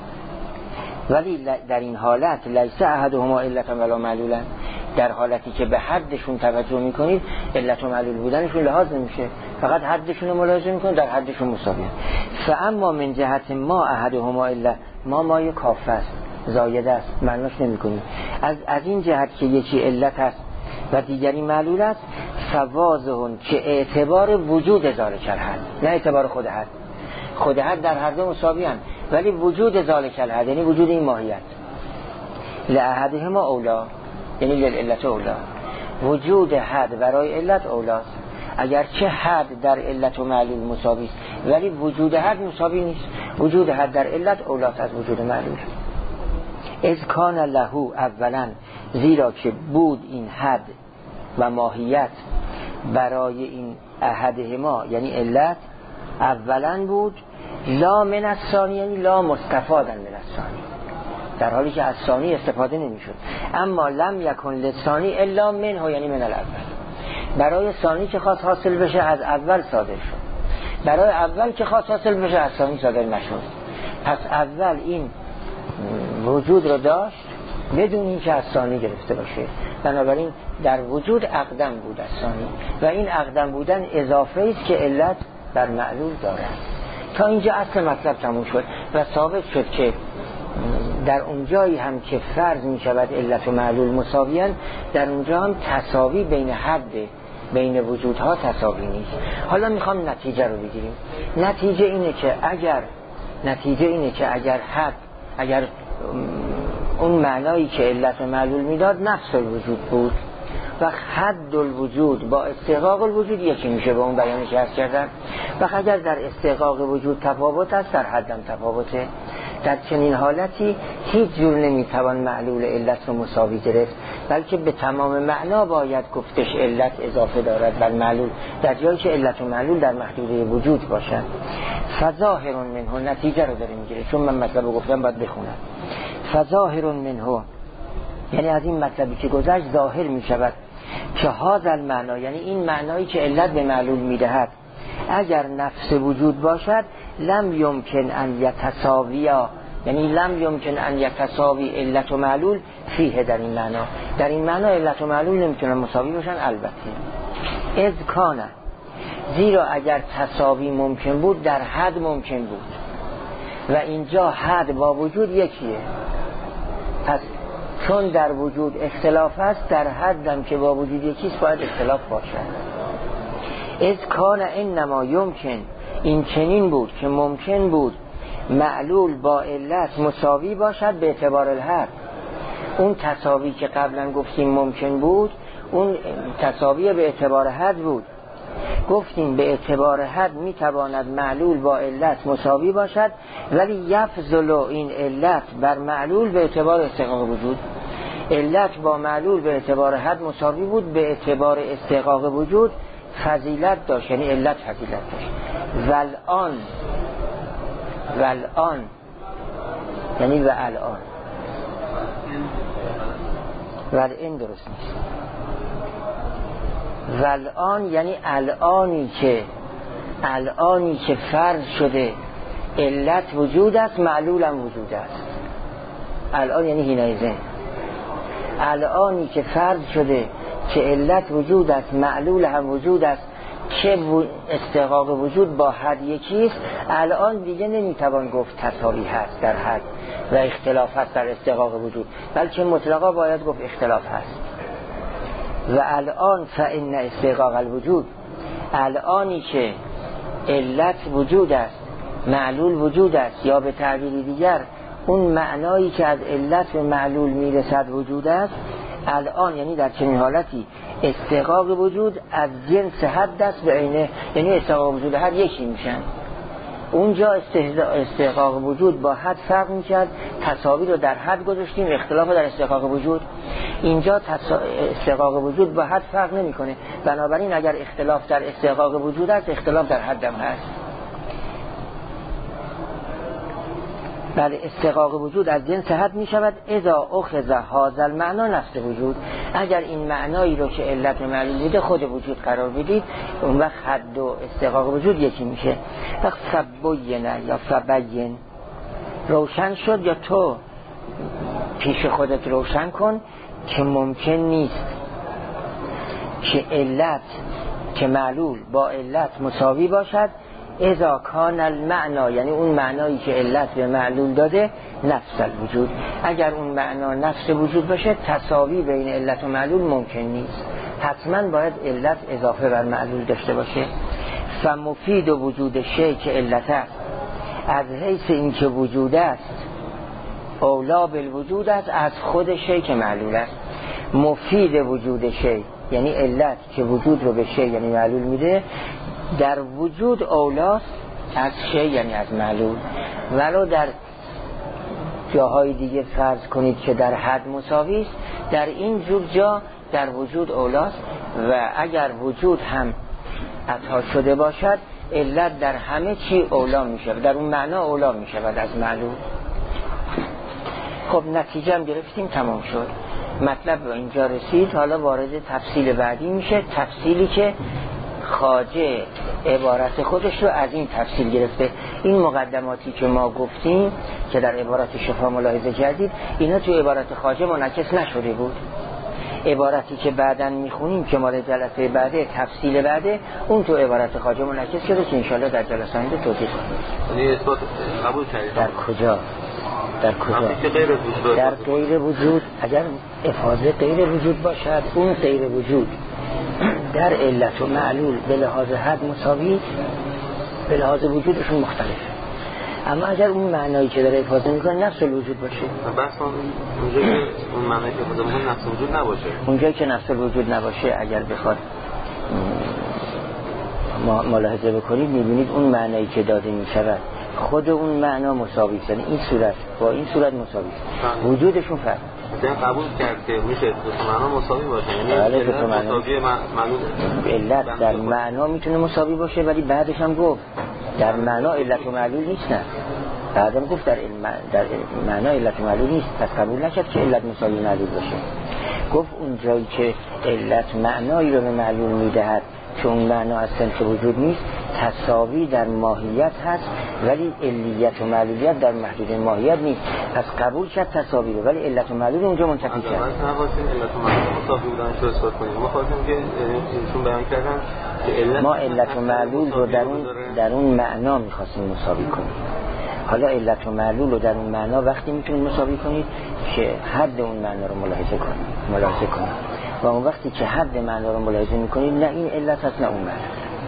ولی در این حالت لیس احدهما علتا ولا معلولا، در حالتی که به حدشون توجه میکنید علت و معلول بودنشون لحاظ نمیشه، فقط حدشون رو ملاحظه میکنید، در حدشون مساویه. فاما من جهت ما احدهما الا ما مای کافه است، زایده است، معناش نمیکنید. از از این جهت که یکی علت است و دیگری معلول است، فواضحون که اعتبار وجود ذالک الحد، نه اعتبار خود حد. خود حد در هر دو مساوی هستند، ولی وجود ذالک الحد یعنی وجود این ماهیت لأحدهما اولا، یعنی للعلت اولا، وجود حد برای علت اولاست. اگر چه حد در علت و معلول مساوی است ولی وجود حد مساوی نیست، وجود حد در علت اولاست از وجود معلول. اذ کان له اولا، زیرا که بود این حد و ماهیت برای این احدهما یعنی علت اولا بود، لا من الثانی یعنی لا مستفادا من الثانی، در حالی که از ثانی استفاده نمیشد. اما لم یکن للثانی الا منه یعنی من الاول، برای ثانی که خواست حاصل بشه از اول صادر شد، برای اول که خواست حاصل بشه از ثانی صادر نشد. پس اول این وجود رو داشت بدون این که از ثانی گرفته باشه، بنابراین در وجود اقدم بود از ثانی، و این اقدم بودن اضافه است که علت بر معلول دارد. تا اینجا اصل مطلب تموم شد و ثابت شد که در اونجایی هم که فرض می شود علت و معلول مساویان، در اونجا هم تساوی بین حد بین وجودها تساوی نیست. حالا میخوام نتیجه رو بگیریم. نتیجه اینه که اگر نتیجه اینه که اگر حد، اگر اون معنایی که علت و معلول میداد نفس الوجود بود و حد الوجود با استحقاق الوجود یکی میشه، به اون بیانی که عرض کردم. و اگر در استحقاق وجود تفاوت است در حدم تفاوته، در چنین حالتی هیچ جور نمیتوان معلول علت رو مساوی گرفت، بلکه به تمام معنا باید گفتش علت اضافه دارد بر معلول، در جایی که علت و معلول در محدوده وجود باشد. فظاهر منه، نتیجه رو داره میگیره، چون من مطلب رو گفتم باید بخونم. فظاهر منه یعنی از این مطلبی که گذشت ظاهر میشود که هذا المعنا، یعنی این معنایی که علت به معلول میدهد اگر نفس وجود باشد لم یمکن ان یتساویا، یعنی لم یمکن ان یتساوی علت و معلول فیه، در این معنا در این معنا علت و معلول نمیتونن مساوی باشن. البته اذ کان، زیرا اگر تساوی ممکن بود در حد ممکن بود و اینجا حد با وجود یکیه، پس چون در وجود اختلاف است در حدم که با وجود یکیست باید اختلاف باشد. اذ کان انما یمکن، این چنین بود که ممکن بود معلول با علت مساوی باشد به اعتبار الحد. اون تساوی که قبلا گفتیم ممکن بود، اون تساوی به اعتبار حد بود. گفتیم به اعتبار حد میتواند معلول با علت مساوی باشد، ولی یفضل این علت بر معلول به اعتبار استحقاق وجود. علت با معلول به اعتبار حد مساوی بود، به اعتبار استحقاق وجود فضیلت داشت، یعنی علت فضیلت داشت. والآن والآن یعنی و الان، و این درست نیست. و الان یعنی الانی که الانی که فرض شده علت وجود است، معلول هم وجود است. الان یعنی حینئذ، الانی که فرض شده که علت وجود است، معلول هم وجود است، که استحقاق وجود با حد یکیست، الان دیگه نمیتوان گفت تساوی هست در حد و اختلاف هست در استحقاق وجود، بلکه مطلقا باید گفت اختلاف هست. و الان فإن استحقاق الوجود، الانی که علت وجود است، معلول وجود است، یا به تعبیر دیگر اون معنایی که از علت به معلول میرسد وجود است، الان یعنی در چنین حالتی استحقاق وجود از جنس حد است به عینه، یعنی استحقاق وجود حد یکی میشن. اونجا استحقاق وجود با حد فرق میکرد، تساوی رو در حد گذاشتیم، اختلاف رو در استحقاق وجود. اینجا استحقاق وجود با حد فرق نمیکنه، بنابراین اگر اختلاف در استحقاق وجود است، اختلاف در حد هم هست. بله، استحقاق وجود از جنس حد می شود اذا اخذ هذا المعنا نفس وجود، اگر این معنایی رو که علت معلول بوده خود وجود قرار بدید، اون وقت حد و استحقاق وجود یکی میشه. وقت فبینه یا فبین، روشن شد یا تو پیش خودت روشن کن که ممکن نیست که علت که معلول با علت مساوی باشد، اذا کان المعنا، یعنی اون معنایی که علت به معلول داده نفس الوجود، اگر اون معنا نفس وجود باشه تساوی بین علت و معلول ممکن نیست، حتما باید علت اضافه بر معلول داشته باشه. فمفید وجود شیء که علت است، از حیث این که وجود است اولا بالوجود است از خود شیء که معلول است. مفید وجود شیء یعنی علت که وجود رو به شیء یعنی معلول میده، در وجود اولاست از شیء یعنی از معلول. ولو در جاهای دیگه فرض کنید که در حد مساوی است، در این جور جا در وجود اولاست، و اگر وجود هم عطا شده باشد علت در همه چی اولا می شود، در اون معنا اولا می شود از معلول. خب نتیجه هم گرفتیم، تمام شد، مطلب به اینجا رسید. حالا وارد تفصیل بعدی میشه، تفصیلی که خواجه عبارت خودش رو از این تفصیل گرفته. این مقدماتی که ما گفتیم که در عبارت شفا ملاحظه کردید، اینا تو عبارت خواجه منعکس نشده بود. عبارتی که بعداً میخونیم که مال جلسه بعده، تفصیل بعده، اون تو عبارت خواجه منعکس شده که انشاءالله در جلسه آینده توضیح خواهیم. یعنی اثبات قبول کردید؟ در کجا؟ در کجا؟ در غیر وجود. اگر افاضه غیر وجود باشد، اون غیر وجود در علت و معلول به لحاظ حد مساوی، به لحاظ وجودشون مختلفه. اما اگر اون معنایی که داره افاضه میکنه نفس الوجود باشه، بس اونجا که اون معنایی که افاضه میکنه نفس الوجود نباشه، اونجایی که نفس الوجود نباشه، اگر بخواد ما ملاحظه بکنید میبینید اون معنایی که داده میشود خود اون معنا مساوی است، یعنی این صورت با این صورت مساوی است، وجودشون فرق. مثلا قبول کرد که میشه دو تا معنا مساوی باشه، یعنی علت مساوی معلول علت در معنا میتونه مساوی باشه، ولی بعدش هم گفت در معنا علت و معلول نیست. نه، بعدم گفت در در معنا علت و معلول نیست، پس قبول نکرد که علت مساوی معلول باشه. گفت اون جایی که علت معنایی رو به معلول میدهد چون معنا از صنف وجود نیست، تساوی در ماهیت هست، ولی علیت و معلولیت در محدود ماهیت نیست، پس قبول کرد تساوی رو، ولی علت و معلول اونجا منتفی کرد. ما نخواستیم علت و معلول مساوی بودن رو اثبات کنیم، ما خواستیم که ایشون بیان کردن که علت ما علت و معلول رو در اون در اون معنا می‌خواستیم مساوی کنیم. حالا علت و معلول رو در اون معنا وقتی میتونید مساوی کنید که حد اون معنا رو ملاحظه کنید ملاحظه کنید و اون وقتی که حد معنا رو ملاحظه میکنید نه این علت هست نه اون معنا.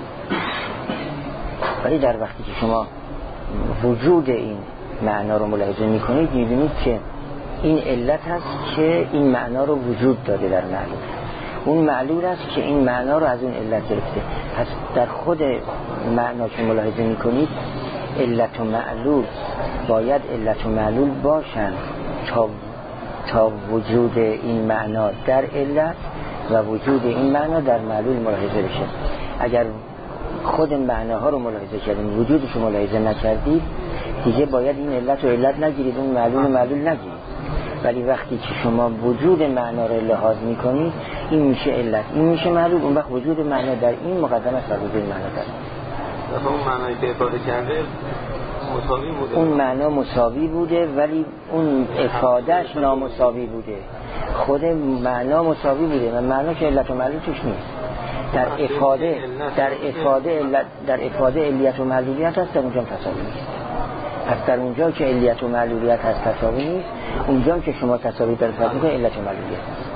ولی در وقتی که شما وجود این معنا رو ملاحظه میکنید میبینید که این علت هست که این معنا رو وجود داده در معلول، اون معلول است که این معنا رو از اون علت گرفته. پس در خود معنا که ملاحظه میکنید علت و معلول باید علت و معلول باشن تا تا وجود این معنا در علت و وجود این معنا در معلول ملاحظه بشه. اگر خود معناها رو ملاحظه کردیم وجودش رو ملاحظه نکردید، دیگه باید این علت و علت نگیرید، اون معلول و معلول نگیرید. ولی وقتی که شما وجود معنا رو لحاظ میکنید این میشه علت، این میشه معلول، اون وقت وجود معنا در این مقدم است بر وجود معنا در این. اون معنایی که افاده کرده مساوی بوده، اون معنا مساوی بوده ولی اون افادهش نامساوی بوده. خود معنا مساوی بوده و معنا که علت و معلول توش نیست. در افاده در افاده علت در افاده علیت و معلولیت هست، در اونجا تساوی نیست. پس در اونجا که علیت و معلولیت هست تساوی نیست، اونجا که شما تساوی در فرض می‌کنید علت و معلولیت هست.